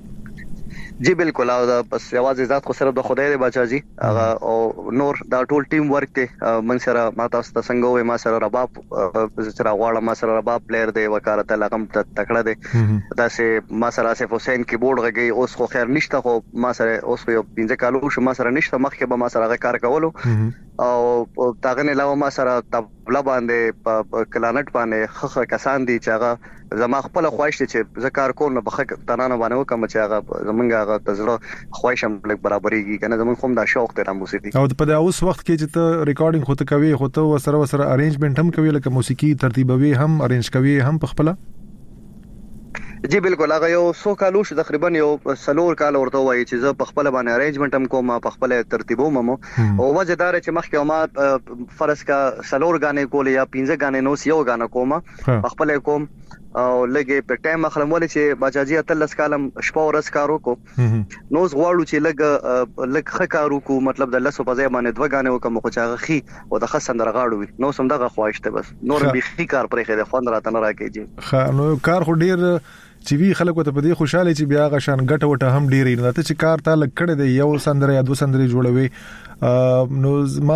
جی بالکل او دا بس یوازې ذات خو سره د خدای دی بچاجي هغه او نور دا ټول ټیم ورک ته من سره ما تاسو ته څنګه وې ما سره رباب سره غواړم ما سره رباب پلیئر دی وکالت لغم تکړه دی دا سه ما سره اسف حسین کیبورډ غږی اوس خو خیر نشته خو ما سره اوس یو پنځه کالو شو ما سره نشته مخکې به ما سره کار کولو او تاغه نه علاوه ما سره تبلا باندې په کلانټ باندې خخه کسان دي چې هغه زما خپل خواهش چې زکار کول نه بخښه تنانه باندې وکم چې هغه زمونږ هغه تزړه خواهش هم لګ برابرېږي کنه زمونږ کوم دا شوق ته موسیقي او په دا اوس وخت کې چې ته ریکارډینګ خو ته کوي خو ته وسره وسره ارینجمنت هم کوي لکه موسیقي ترتیبوي هم ارینج کوي هم په خپل جی بالکل هغه یو سو کالو شو تقریبا یو سلور کال ورته وایي چې زه په خپل باندې ارینجمنت هم کوم په خپل ترتیبوم مو او وجدار چې مخکې ما فرض کا سلور غانې کول یا پنځه غانې نو یو غانه کوم په خپل کوم او لګي په ټایم خلم ولې چې باجاجي اتلس کالم شپه ورځ کارو کو نو زغواړو چې لګ لګ خکارو کو مطلب د لسو په ځای باندې دوه غانې وکم خو چاغه خي او د خسندر غاړو نو سم دغه خواهشته بس نور به خي کار پرې خې د خوند راته نه راکېږي خا نو کار خو ډیر چې وی خلکو ته په دې خوشاله چې بیا غشان ګټه وټه هم ډیرې نه ته چې کار ته لګ کړي دی یو سندره یا دوه سندري جوړوي نو ما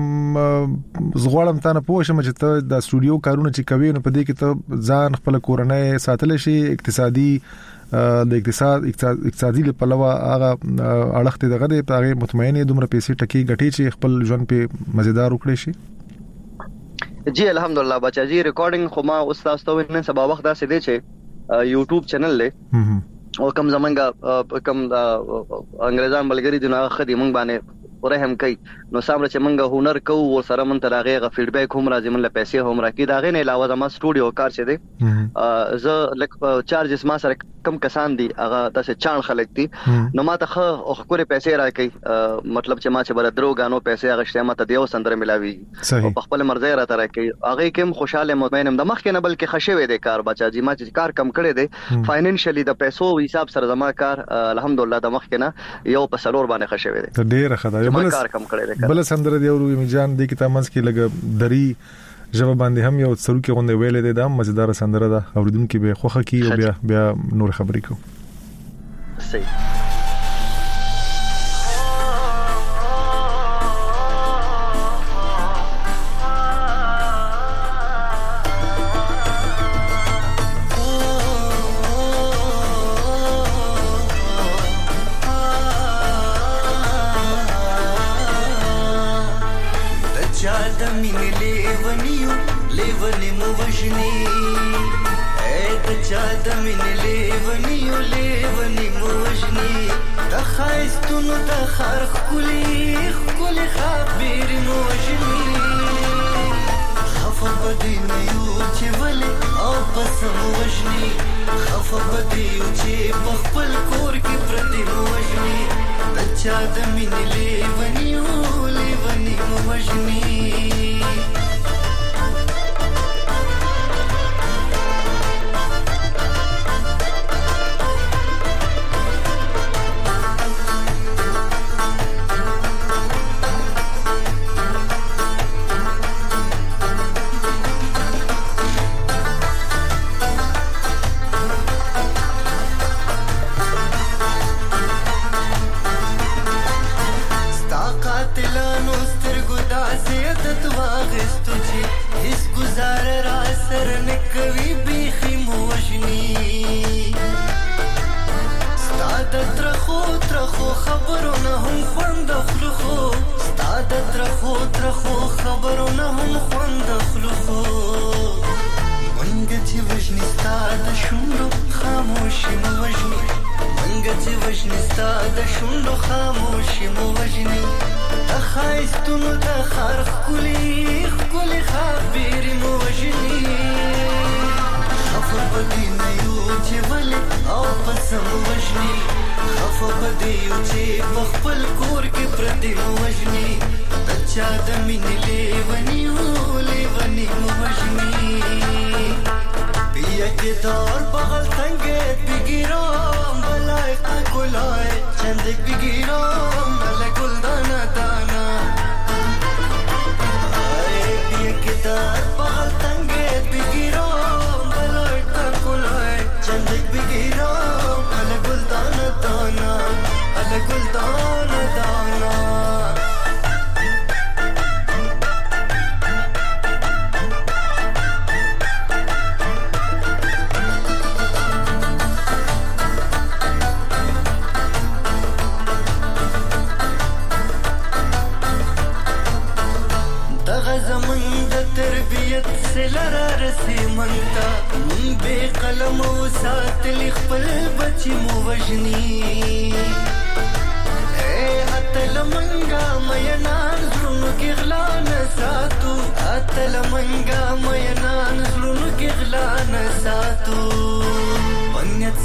زغړم تانه پوښم چې ته د استودیو کارونه چې کوي نو په دې کې ته ځان خپل کورنۍ ساتل شي اقتصادي د اقتصاد اقتصادي لپاره هغه اړخته دغه د هغه مطمئنه دومره پیسې ټکی غټي چې خپل ژوند په مزیدار وکړي شي جی الحمدلله بچا جی ریکارډینګ خو ما استاد ته نن سبا وخت دا سې دی چې یوټیوب چینل له او کم زمونږه کم انګريزان بلګری دغه خدي مونږ باندې ورهم کوي نو سامره چې مونږه هنر کوو ور سره مونږ ته راغی غ فیډبیک هم راځي مونږ له پیسې هم راکې دا غي نه علاوه زما استودیو کار شه دي زه لک چارجز ما سره کم کسان دي هغه تاسو چان خلک دي نو ما ته خو خوري پیسې راکې مطلب چې ما چې بل درو غانو پیسې هغه شته ما ته دیو سندره ملاوي او په خپل مرزه را تر کې هغه کوم خوشاله مطمئنم د مخ کې نه بلکې خښوي دي کار بچا جی ما چې کار کم کړي دي فاینانشلی د پیسو حساب سره زما کار الحمدلله د مخ کې نه یو په سلور باندې خښوي دي ډیر خدای بل کار کم کړي دي بل سندره دی ورو می جان د کتاب منځ کې لګ دری ژبه باندې هم یو څلو کې غونډه ویلې ده د مزیدار سندره ده اوریدونکو به خوخه کی او بیا بیا نور خبرې کو صحیح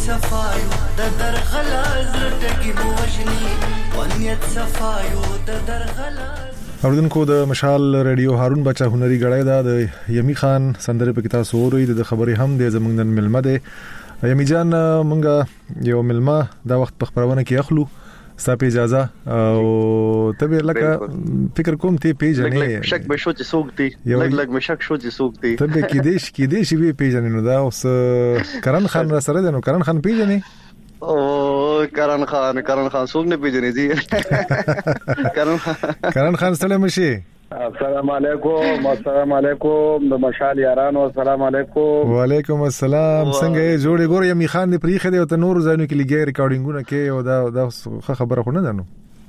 صفایو د درغلا زړټګي موجني ونیت صفایو د درغلا. اوردونکو د مشال رادیو هارون بچا هنري غړای دا د یمی خان سندره په کتاب سوري د خبري هم د زمنګ نن ملمه ده. یمی جان مونږه یو ملمه دا وخت په خبرونه کې اخلو ستاسو اجازه او ته لکه فکر کوم ته پیژنې شک به شو چې څوک دی لګ لګ مې شک شو چې څوک دی ته به کې دیش کې دیش به پیژنې نو دا اوس کرن خان را سره ده نو کرن خان پیژنې او کرن خان کرن خان څوک نه پیژنې دي کرن خان کرن خان سلام شي. السلام علیکم السلام علیکم د مشال یارانو السلام علیکم. وعلیکم السلام. څنګه یې جوړې ګور یم خان دې پریخه دی او ته نور ځانو کې لګي ریکارډینګونه کې او دا دا خبره خو نه ده نو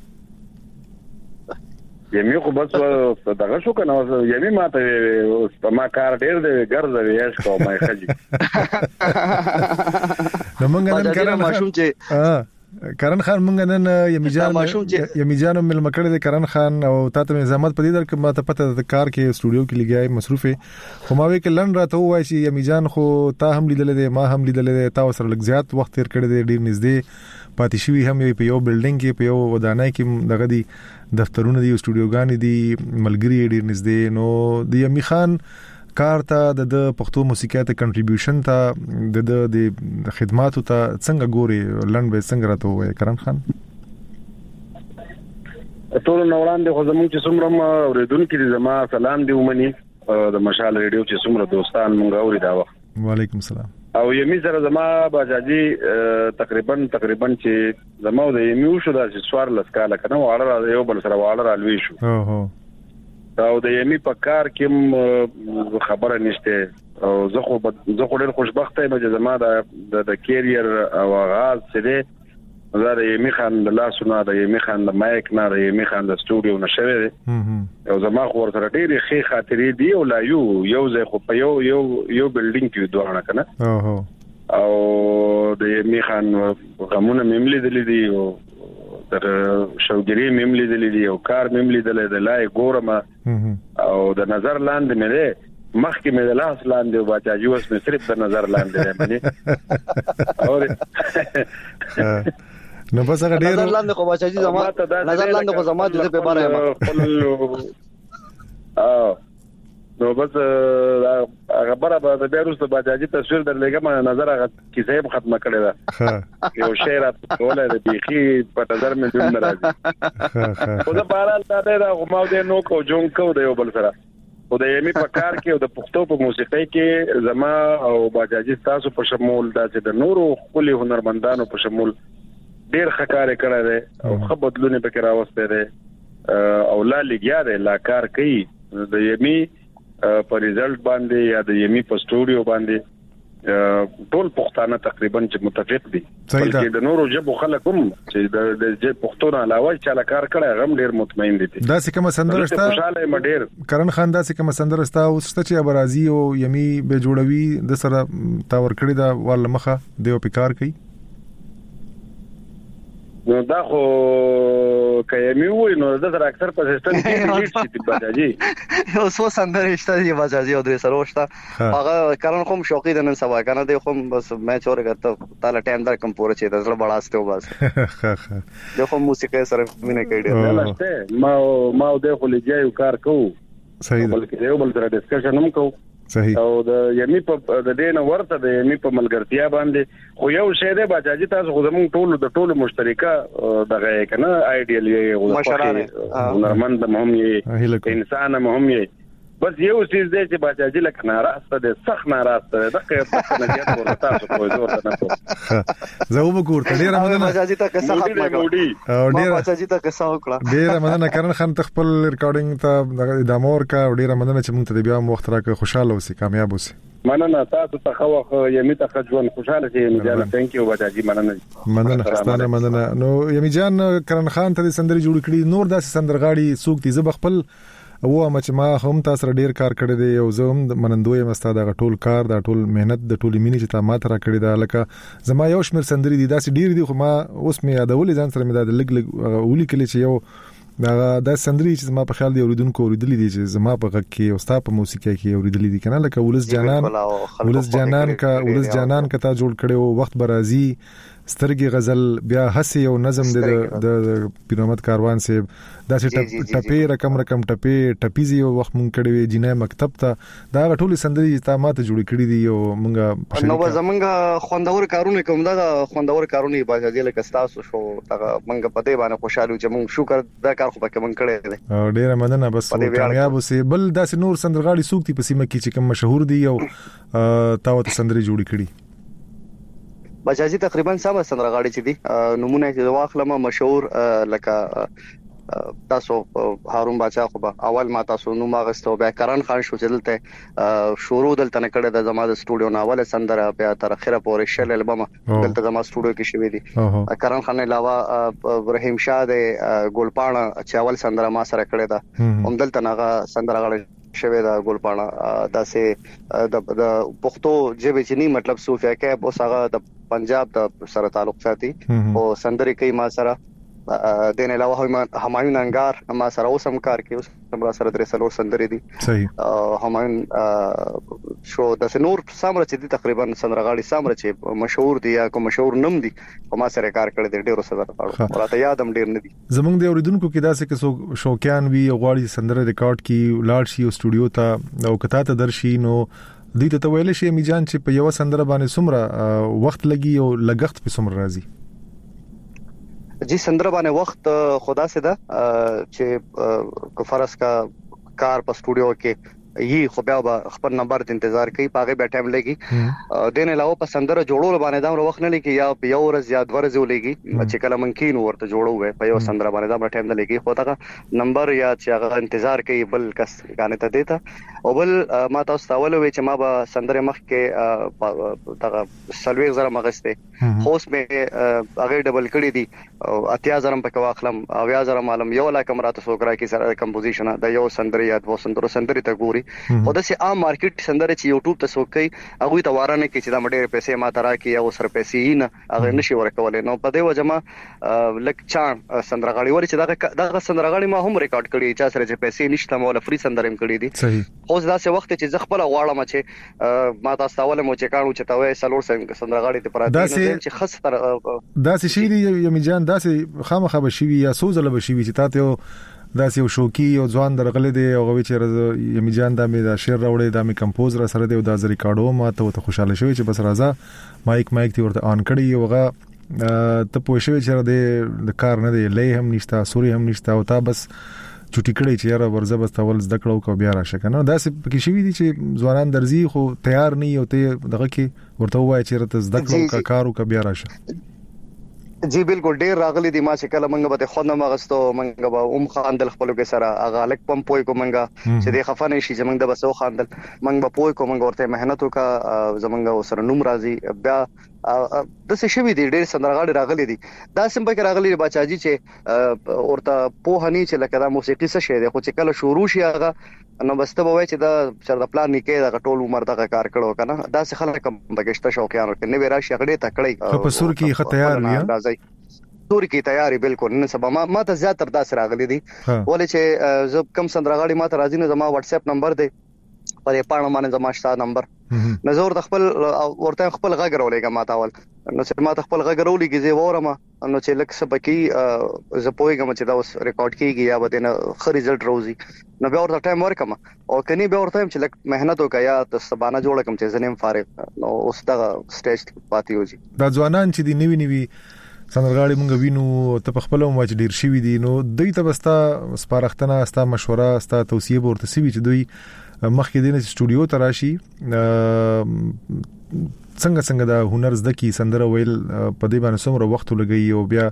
یمي خو بس دغه شو کنه یمي ماته ما کار ډیر دی ګرځوي هیڅ کوم ما خجي نو مونږ نن کرن ماشوم چې کرن خان مونږ نن یمی جان یمی جان مل مکړه د کرن خان او تاسو مې زحمت پدې در کې ماته پته د کار کې سټوډیو کې لګیای مصروفه خو ما وی کې لن راته وای چې یمی جان خو تا هم لیدل دي ما هم لیدل دي تاسو سره لږ زیات وخت تیر کړی دی ډیر نږدې پاتې شوی هم په یو بلډینګ کې په یو ودانای کې دغه دي دفترونه دي سټوډیوګان دي ملګری ډیر نږدې نو د یمی خان کار ته د پښتو موسیقۍ ته کنټریبیوشن ته د د خدماتو ته څنګه ګوري لن به څنګه راته وای کرن خان ټول نوران د خدمت چې څومره اوریدونکو دي زما سلام دی ومني د مشال رادیو چې څومره دوستان مونږ اوري دا وخت. وعلیکم السلام. او یمی سره زما باجاجي تقریبا تقریبا چې زما د یمی شو د سوار لسکاله کنه واړه یو بل سره واړه الوي شو اوه او د یمی په کار کې خبره نشته او زه خو زه خو ډېر خوشبخت یم چې زما د د کیریر او آغاز سره زه د یمی خان د لاسونه د یمی خان د مایک نه د یمی خان د سټوډیو نشوي دي او زما خو ورته ډېر ښه خاطرې دی او لا یو یو ځای خو په یو یو یو بلډینګ کې دوه کنه اوه او د یمی خان غمونه مملي دي دي او تر شوګری مملي دي دي او کار مملي دي د لای ګورما او د نظر لاندې مې مخکې مې د لاس لاندې او باجاجي اوس مې صرف د نظر لاندې مې او نو بس هغه ډیر نظر لاندې خو باجاجي زما نظر لاندې خو زما د په باره ما او نو بس هغه بره د بیروس د باجاجي تصویر درلګم نظر هغه کیسه ختمه کړې ده یو شعر کوله د بيخي په نظر مې جون راځي خو دا بارال دا دا غماو دې نو کو جون کو د یو بل سره او د یمي په کار کې او د پښتو په موسیقۍ کې زما او باجاجي تاسو په شمول د د نورو خپل هنرمندانو په شمول ډیر خکارې کړه ده او خو بدلونه پکې راوسته ده او لا لګیا ده لا کار کوي د یمي په ریزلټ باندې یا د یمي په سټوډیو باندې ټول پښتانه تقریبا چې متفق دي بلکې د نورو جبو خلک هم چې د د پښتون علاوه چې لا کار کړي غم ډیر مطمئن دي. دا څه کوم سندره ستا خوشاله مډیر کرن خان دا څه کوم سندره ستا او ست چې ابرازي او یمي به جوړوي د سره تا ور کړی دا ول مخه دیو پکار کوي نو دا خو کایمي وای نو دا تر اکثر په سیستم کې لیډ شي د باجاجي او سو سندره شته دی باجاجي او درې سره وشته هغه کارن کوم شوقي د نن سبا کنه دی خو بس میچ اور غته تعالی ټایم در کم پوره چي د بڑا استه بس جو خو موسیقي سره مینه کوي دا ما ما د خو لګیو کار کو صحیح بلکې یو بل سره ډسکشن هم کو صحیح او د یمي په د دینه ورته د یمي په ملګرتیا باندې خو یو شی دی باجاجي تاسو خو زموږ ټول د ټولو مشترکه دغه کنه ایډیال یې او نرمند مهم یې انسان مهم یې بس یو چیز دی چې باجاجي لکه ناراسته دی سخت ناراسته دی دغه په نجات ورته تاسو کوی زور نه کو زه وګور ته ډیره مننه باجاجي ته که سخت او ډیره باجاجي ته که سخت کړه ډیره مننه کرن خان خپل ریکارډینګ ته د امور کا ډیره مننه چې مونږ ته بیا وخت راکړه خوشاله اوسې کامیاب اوسې مننه تاسو ته خو یمي ته ژوند خوشاله شئ مجاله ثانک یو باجاجي مننه مننه ستانه مننه نو یمي جان کرن خان ته سندري جوړ کړي نور داسې سندرغاړي سوق دي زب خپل او مچ ما هم تاسو ډیر کار کړی دی او زه هم منندوی مستا دا ټول کار دا ټول مهنت د ټول مینې چې تا ما تر کړی دا لکه زما یو شمیر سندري دي داسې ډیر دي خو ما اوس مې یادولې ځان سره مې دا لګ لګ ولي کلی چې یو دا د سندري چې ما په خیال دی اوریدونکو اوریدلې دي چې زما په غږ کې او ستا په موسیقي کې اوریدلې دي کنه لکه ولس جانان ولس جانان کا ولس جانان کا تا جوړ کړي وخت برازي سترګي غزل بیا هسي او نظم د د پیرامد کاروان سے داسې ټپې رقم رقم ټپې ټپيزي او وخت مونږ کړي وي جنې مکتب ته دا ټولې سندري تا ماته جوړ کړي دي او مونږه نو زمونږ خوندور کارونه کوم دا خوندور کارونه په ځای لکه تاسو شو دا مونږ په دې باندې خوشاله چې مونږ شکر دا کار خو پکې مونږ کړی دی او ډیره مننه بس کامیاب اوسې بل داسې نور سندرغاړي سوکتي په سیمه کې چې کوم مشهور دي او تاوت سندري جوړ کړي بچاجي تقریبا سم سندرغاړي چې دي نمونه چې واخلم مشهور لکه تاسو هارون باچا خو به اول ما تاسو نو ماغستو بیا کرن خان شو چې دلته شروع دلته نه کړه د زما د سټوډیو ناول سندره بیا تر اخره پورې شل البم دلته زما سټوډیو کې شوی دي کرن خان علاوه رحیم شاه د ګلپاڼه چې اول سندره ما سره کړه ده هم دلته ناغه سندرغاړي شوی دا ګلپاڼه داسې د پښتو جبه چني مطلب صوفیا کې اوس هغه د پنجاب د سره تعلق ساتي او سندري کوي ما سره دین علاوه همایون انګار ما سره اوسم کار کوي اوس هم سره درې سلور سندري دي صحیح همایون شو د نور سامره چې دي تقریبا سندرغاړي سامره چې مشهور دي یا کوم مشهور نم دي او ما سره کار کړی دي ډیرو سره راځي راته یادم ډیر نه دي زمونږ د اوریدونکو کې داسې کې شوقیان وی غواړي سندره ریکارډ کی لاړ شي او سټوډیو ته او کته ته درشي نو دې ته ویل شي میجان چې په یو سندره باندې سمره وخت لګي او لګښت په سمره راځي جی سندره باندې وخت خدا سے دا چې کفرس کا کار په سټوډیو کې یي خو بیا خپل نمبر ته انتظار کوي پاګه به ټایم لګي دین علاوه په سندره جوړول باندې دا وخت نه لګي یا یو ورځ یا دوه ورځې ولګي چې کله ممکن ورته جوړو وي په یو سندره باندې دا ټایم نه لګي خو دا نمبر یا چې هغه انتظار کوي بل کس غانه ته دیتا او بل ما تاسو ته ولوي چې ما به سندره مخ کې دا سلوي زره مغسته خوس مې هغه ډبل کړی دي اتیا زرم په واخلم او یا زره معلوم یو لا کمرات سوګرا کې سره کمپوزیشن دا یو سندره یا دوه سندره سندره ته ګوري او د سي عام مارکیټ سندره چې یوټیوب ته سوکي هغه ته وارانه کې چې دا مډېر پیسې ما ترا کې او سر پیسې نه هغه نشي ورکولې نو په دې وجه ما لک چان سندرغاړي ور چې دا دا سندرغاړي ما هم ریکارډ کړی چې سره چې پیسې نشته مولا فری سندرم کړی دي صحیح اوس دا سه وخت چې ز خپل غواړم چې ما تاسو ته مو چې کانو چې توې سلور سندرغاړي ته پراته چې خاص تر دا سه شي دی یمي جان دا سه خامخه بشوي یا سوزله بشوي چې تاسو دا یو شوقي او ځوان درغله دی او غوي چې یمي جان دا مې دا شعر راوړې دا مې کمپوزر سره دی او دا ریکارډو ما ته خوشاله شوی چې بس راځه مایک مایک تی ورته آن کړی یو غا ته پوه شوی چې د کار نه دی لې هم نشتا سوري هم نشتا او تا بس چټی کړی چې یاره ورزه بس تول زده کړو کو بیا راشه کنه دا څه پکې شوی دي چې ځوانان درځي خو تیار نه یو ته دغه کې ورته وای چې رته زده کړو کا کارو کا بیا راشه جی بالکل ډیر راغلي دي ما چې کله منګه به خو نه مغستو منګه به ام خاندل خپل کې سره اغه الک پم پوي کو منګه چې د خفانه شي چې منګه بسو خاندل منګه به پوي کو منګه ورته مهنت وکا زمنګه سره نوم راځي بیا د څه شوی دي ډیر سندرغاړي راغلي دي دا سم به راغلي بچاجي چې ورته په هني چې لکه دا موسیقي څه شي دی خو چې کله شروع شي هغه نو بسته به وای چې دا چر د پلان نکې دا ټول عمر دا کار کړو کنه دا څه خلک بغشته شوقیانو کې نه ورا شغړې تکړې په سور کې ختیار وي تور کی تیاری بالکل نن سبا ما ما ته زیاتره داس راغلي دي ولې چې زب کم سندرغاړي ما ته راځي نه زما واتس اپ نمبر دی پرې پاڼه باندې زما شته نمبر نزور د خپل ورته خپل غږ راولېګه ما تاول نو چې ما خپل غږ راولېږي زه وورم نو چې لکه سبکی ز پويګم چې دا اوس ریکارډ کیږي یا به نه خ ریزلټ روزي نو بیا ورته ټایم ورکم او کني بیا ورته چې لکه مهنت وکیا ته سبانه جوړ کم چې زنیم فارغ نو اوس دا سټیج پاتې وږي دا ځوانان چې دی نیوی نیوی سندرغاړي مونږ وینو ته په خپل مو چې ډیر شي دي نو دوی ته بستا سپارښتنه استا مشوره استا توصيه ورته سوي چې دوی مخکې دینه سټوډیو ته راشي څنګه څنګه دا هنر زده کی سندره ویل په دې باندې څومره وخت لګي او بیا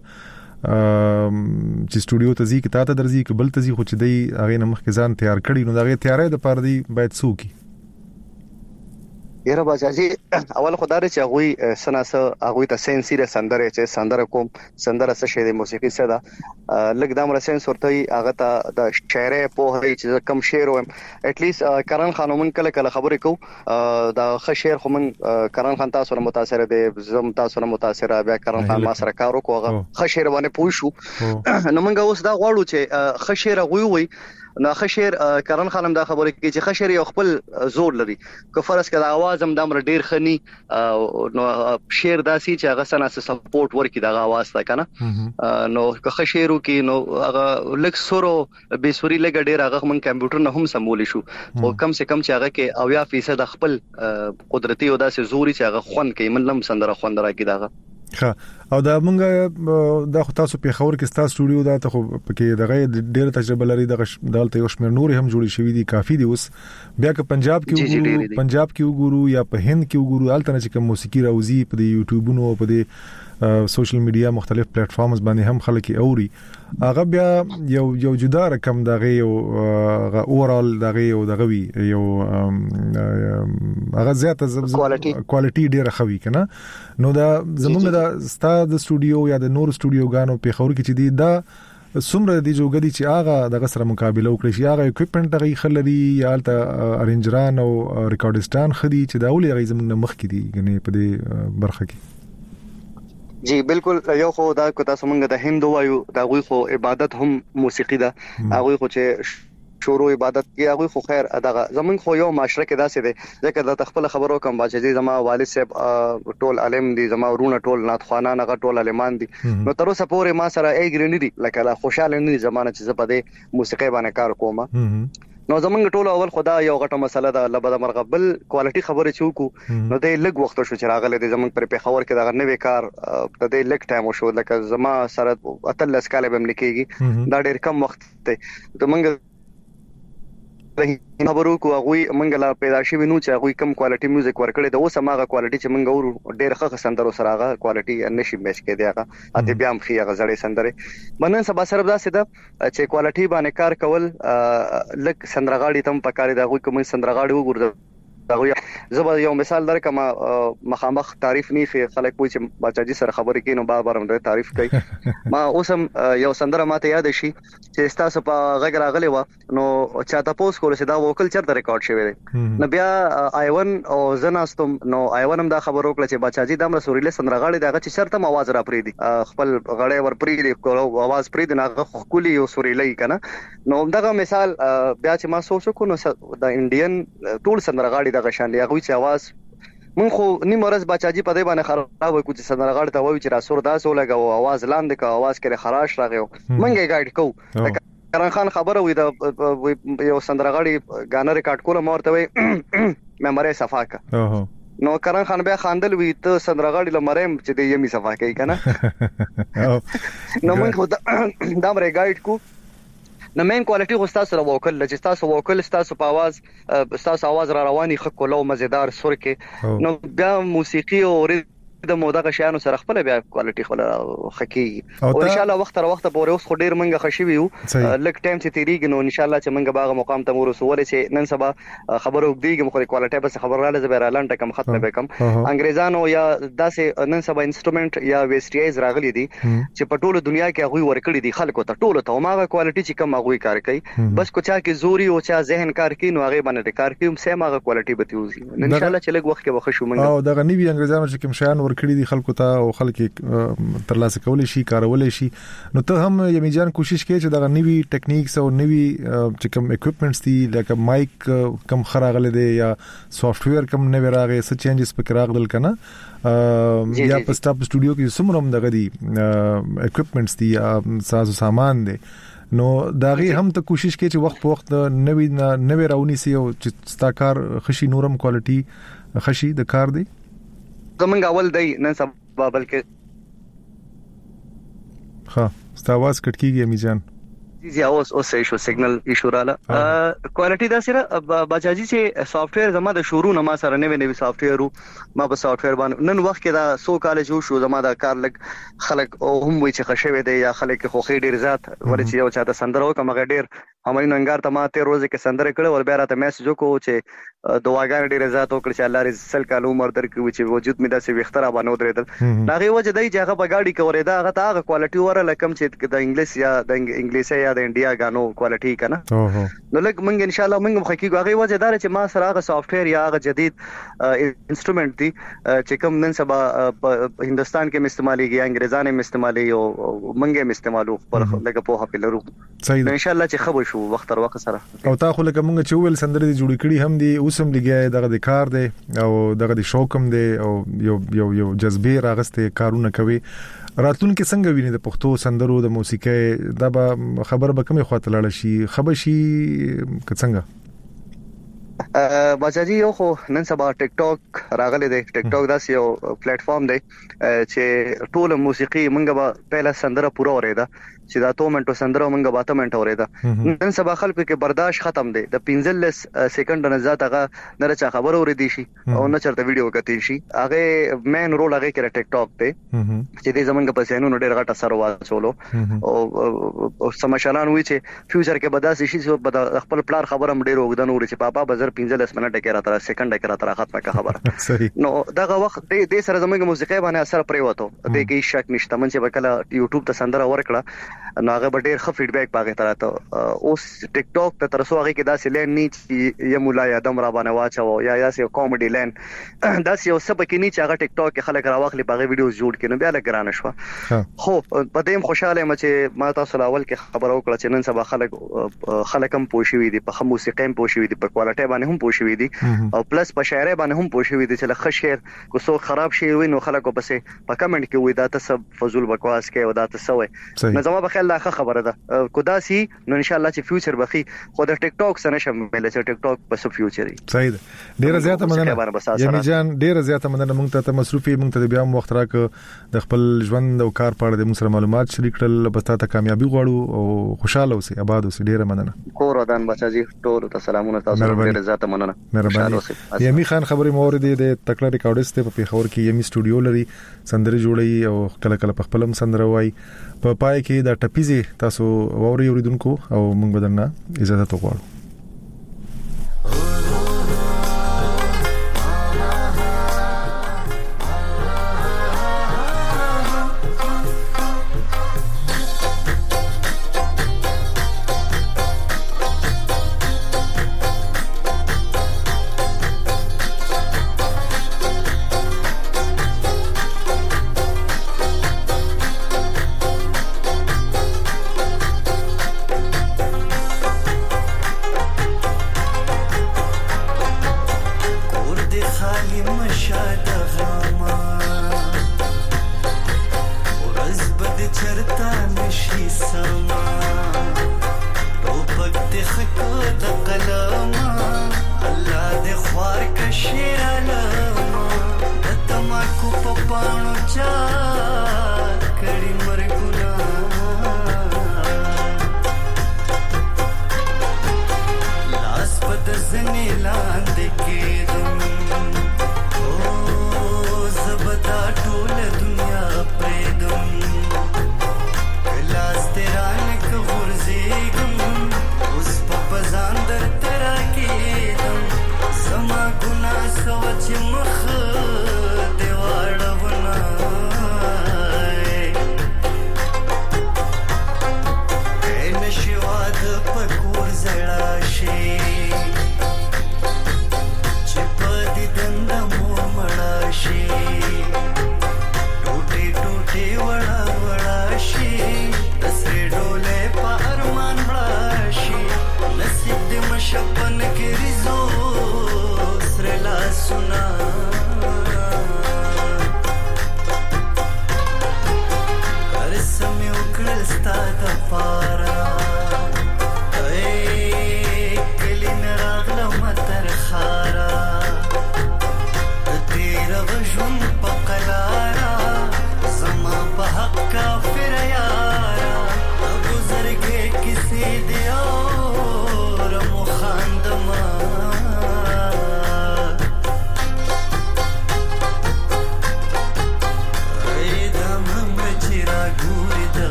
چې سټوډیو ته ځي کې تا ته درځي کې بل ته ځي خو چې دی هغه نه مخکې ځان تیار کړي نو دا غي تیارې د پاره دی باید څوکي یره باجاجي اول خدای چې هغه سناسه هغه ته سنسي ر سندره چې سندره کوم سندره څه شی د موسیقي څه ده لګ دامر سنس ورته هغه ته د شاعر په هي چې کم شعر وم اټ لیست کرن خان من کله کله خبرې کو د خ شعر خو من کرن خان تاسو سره متاثر دي زم تاسو سره متاثر بیا کرن خان ما سره کارو کوغه خ شعر باندې پوه شو نو موږ اوس دا غواړو چې خ شعر غوي وي نو خشیر کرن خانم دا خبره کوي چې خشیر یو خپل زور لري که فرض کړه आवाज هم د ډیر خني نو شیر داسي چې هغه سنا سپورټ ورکړي دا आवाज تا کنه نو که خشیرو کې نو هغه لک سورو به سوري لګ ډیر هغه من کمپیوټر نه هم سمول شو او کم سے کم چې هغه کې اویا فیصد خپل قدرتي او داسې زوري چې هغه خون کوي من لم سندره خوند راکې داغه ها او دا مونږه د خو تاسو په خبر کې ستاسو سټوډیو دا ته خو پکې دغه ډېر تجربه لري د دالته یو شمېر نور هم جوړی شوی دي کافي دي اوس بیا که پنجاب کې وګورو پنجاب کې وګورو یا په هند کې وګورو الته چې کوم موسیقي راوځي په یوټیوبونو او په سوشل میډیا مختلف پلیټ فارمز باندې هم خلک اوري هغه بیا یو یو جدا رقم دغه یو اورال دغه یو دغه وی یو هغه زیاته کوالټي ډیره خوي کنه نو دا زمونږ د ستاد سټوډیو یا د نور سټوډیو غانو په خور کې چې دی دا سمره دی جوګدي چې هغه دغه سره مقابله وکړي چې هغه اکوپمنټ دغه خلري یا الته ارنجران او ریکارډستان خدي چې دا ولې هغه زمونږ مخ کې دي غني په دې برخه کې جی بالکل یو خو دا کو تاسو مونږ د هندو وایو دا غوي خو عبادت هم موسیقي ده هغه خو چې شروع عبادت کې هغه خو خیر دغه زمونږ خو یو معاشره کې داسې ده ځکه د تخپل خبرو کوم باجدي زما والد صاحب ټول عالم دي زما ورونه ټول ناتخوانان هغه ټول عالمان دي نو تر اوسه پورې ما سره ایګری نه دي لکه لا خوشاله نه زمانه چې زه په دې موسیقي باندې کار کوم نو زمونږ ټول اول خدا یو غټه مسله ده لبد مرغبل کوالټي خبره چوکو نو د لګ وخت شو چې راغله د زمونږ پر پیښور کې دا نوې کار د دې لګ ټایم شو لکه زما سره اتل اسکاله بم لیکيږي دا ډېر کم وخت ته د منګ خبرو کو هغه منګلا پیدا شي وینو چې هغه کم کوالټي میوزیک ورکړي د اوسه ماغه کوالټي چې منګ ور ډېر ښه سندرو سره هغه کوالټي نشي مېش کې دی هغه اته بیا هم خي هغه زړې سندره منن سبا سره دا سده چې کوالټي باندې کار کول لک سندرغاړي تم پکاري دا کوم سندرغاړي وګورځ زه یو مثال درکم مخامخ تعریف نه خي خلک پوه چې بچاجي سره خبرې کینو بار بار هم تعریف کوي ما اوسم یو سندره ماته یاد شي چې تاسو په غږ راغلی و نو چاته پوس کول چې دا وکل چرته ریکارډ شوی دی نو بیا آیون او زناستم نو آیون هم دا خبر وکړه چې بچاجي د امر سوريله سندرغاړي دغه چې شرط مواز را پری دي خپل غړې ور پری دي आवाज پری دي ناغه خولي او سوريله کنه نو دغه مثال بیا چې ما سوچ کو نو د انډین ټول سندرغاړي دغه شان دی هغه چې आवाज من خو نیمه ورځ بچاجي په دې باندې خراب وکړ چې سندرغاړي ته وایي چې را سور داسو لګاو आवाज لاندې کا आवाज کې خراش راغیو منګه گایډ کو کرن خان خبره وي د یو سندرغاړي غانا ریکارډ کوله مورته وي مېموري صفا کا نو کرن خان بیا خاندل وی ته سندرغاړي لمرم چې د یمي صفا کوي کنه نو من خو دا مری گایډ کو نو مین کوالټي غو تاسو سره وکړل چې تاسو وکړل تاسو په आवाज تاسو आवाज را رواني خ کولو مزیدار سر کې نو بیا موسیقي او د موده شیانو سره خپل بیا کوالټي خپل خکی او ان شاء الله وخت تر وخت پورې اوس خډیر منګه خشوي یو لک ټایم چې تیریږي نو ان شاء الله چې منګه باغ مقام ته ورسول چې نن سبا خبرو وګدیږي مخه کوالټي بس خبر رااله زبر اعلان ټکم ختمه به کم انګريزانو یا داسې نن سبا انسټرومنت یا ویسټیایز راغلي دي چې په ټوله دنیا کې هغه ورکړي دي خلکو ته ټوله ته ماغه کوالټي چې کم هغه کار کوي بس کو چا کې زوري او چا ذهن کار کوي نو هغه باندې کار کوي سم هغه کوالټي به تیوزي ان شاء الله چې لګ وخت کې بخښو منګه او دغه نیوی انګريزانو چې کوم شیان ورکړي دي خلکو ته او خلک ترلاسه کولای شي کارولای شي نو ته هم یمي جان کوشش کوي چې دا نوی ټیکنیکس او نوی چې کوم اکوپمنټس دي لکه مایک کم خراغله دي یا سافټویر کم نوی راغی څه چینجز پکې راغلل کنه یا په سټاپ سټوډیو کې سمروم دغه دي اکوپمنټس دي یا ساز سامان دي نو داغي هم ته کوشش کوي چې وخت په وخت نوی نوی راونی سي او چې ستا کار خشي نورم کوالټي خشي د کار دی زمونږ اول دی نن سبا بلکې ها ستا आवाज کټ کیږي امی جان جی جی اوس اوس ایشو سیګنل ایشو رااله کوالټي دا سره بچاجي چې سافټویر زما د شروع نه ما سره نوې نوې سافټویرو ما په سافټویر باندې نن وخت کې دا سو کالج شو زما دا کار لګ خلک او هم وي چې خښوي دي یا خلک خو خې ډیر ذات ورته یو چاته سندرو کوم ډیر همای ننګار ته ما تیر ورځ کې سندره کړه او بیا راته میسج وکړو چې دعاګانې ډېرې زیات وکړي چې الله دې سل کال عمر درکړي چې وجود مې داسې وختره باندې ودرېدل هغه وجه دی چې هغه په گاډي کې ورېدا هغه ته هغه کوالټي ورله کم چې د انګلیس یا د انګلیسي یا د انډیا غانو کوالټي کنه نو لکه موږ ان شاء الله موږ مخکې هغه وجه دار چې ما سره هغه سافټویر یا هغه جدید انسټرومنت دی چې کوم نن سبا په هندستان کې استعماليږي انګريزانه هم استعمالي او موږ هم استعمالو پر لکه په هغه لرو ان شاء الله چې خبر شو وخت تر وخت سره او تا خو لکه موږ چې ویل سندرې دي جوړ کړي هم دي اوسم لګي دغه د کار دی او دغه د شوقم دی او یو یو یو جذبه راغسته کارونه کوي راتلونکي څنګه ویني د پښتو سندرو د موسیقۍ دا به خبر به کومه خاطر لاړ شي خبر شي څنګه بچاجي یو خو نن سبا ټیک ټاک راغلی دی ټیک ټاک داس یو پلیټ فارم دی چې ټول موسیقي مونږه به پهلا سندره پوره اوریدا چې دا تو منټو سندره مونږه به اته منټه اوریدا نن سبا خلکو کې برداشت ختم دی د پنځلس سکند نه زیات هغه نه چا خبر اوریدي شي او نه چرته ویډیو کتي شي هغه مین رول هغه کې ټیک ټاک دی چې دې زمونږ په سینو ډېر غټه سره واچولو او سمشالان وی چې فیوچر کې بداسي شي چې خپل پلار خبره مډېر وګدان وري چې پاپا بزر پنځلس منټه کې راته سکند کې راته ختمه کا خبره نو دغه وخت دې سره زموږ موسیقي باندې اثر پرې وته دې کې شک نشته من چې وکړه یوټیوب ته سندره ورکړه نو هغه ډېر ښه فیډبیک پاګه تراته اوس ټیک ټاک ته تر څو هغه کې داسې لین نه چې یم مولا یادم را باندې واچو یا داسې کامیډي لین داسې یو څه پکې نه چې هغه ټیک ټاک کې خلک راوخلي پاګه ویډیوز جوړ کړي نو بیا لګران شو خو په دې خوشاله م چې ما تاسو اول کې خبر او کړ چې نن سبا خلک خلک هم پوښوي دي په موسیقي هم پوښوي دي په کوالټي باندې هم پوښوي دي او پلس په شاعري باندې هم پوښوي دي چې لخ شعر کو سو خراب شي وي نو خلکو پسې په کمنټ کې وي دا ته فزول بکواس کې او دا ته سوې نو زما په خیال دا خبره ده کو دا سي نو ان شاء الله چې فیوچر بخي خو د ټیک ټاک سره شم مل چې ټیک ټاک په سو فیوچر صحیح ده ډیره زیاته مننه یمي جان ډیره زیاته مننه مونږ ته مصروفي مونږ ته بیا وخت راک د خپل ژوند او کار په اړه د موږ سره معلومات شریک کړل بس ته کامیابی غواړو او خوشاله اوسئ آباد اوسئ ډیره مننه کور ودان بچاجي ټول ته سلامونه تاسو ډیره زیاته مننه مهرباني یمي خان خبرې مورد دي تکړه ریکارډست په پیښور کې یمي سټوډیو لري سندري جوړي او کله کله په خپلم سندره وای په پای کې دا ټپيزي تاسو ووري اوریدونکو او موږ بدلنا اجازه تو غواړو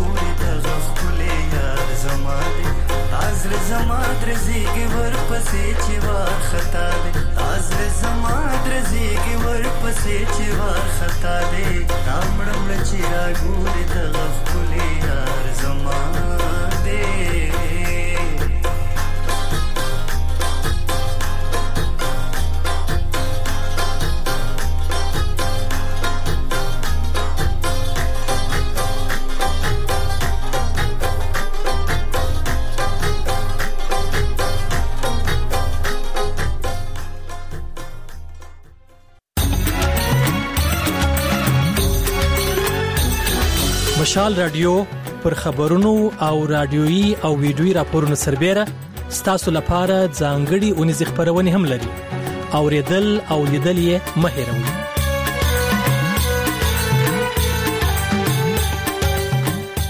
ګوري د غخولې یار زما دی ازل زما درزيږي ور پسې چې وار خطا دی ازل زما درزيږي ور پسې چې وار خطا دی تامړم چې را ګوري د غخولې یار زما دی مشال رادیو پر خبرونو او رادیوي او ویډیوي راپورونو سربېره ستاسو لپاره ځانګړي اونیز خبرونه هم لري. اوریدل او لیدل یې مه هېروئ.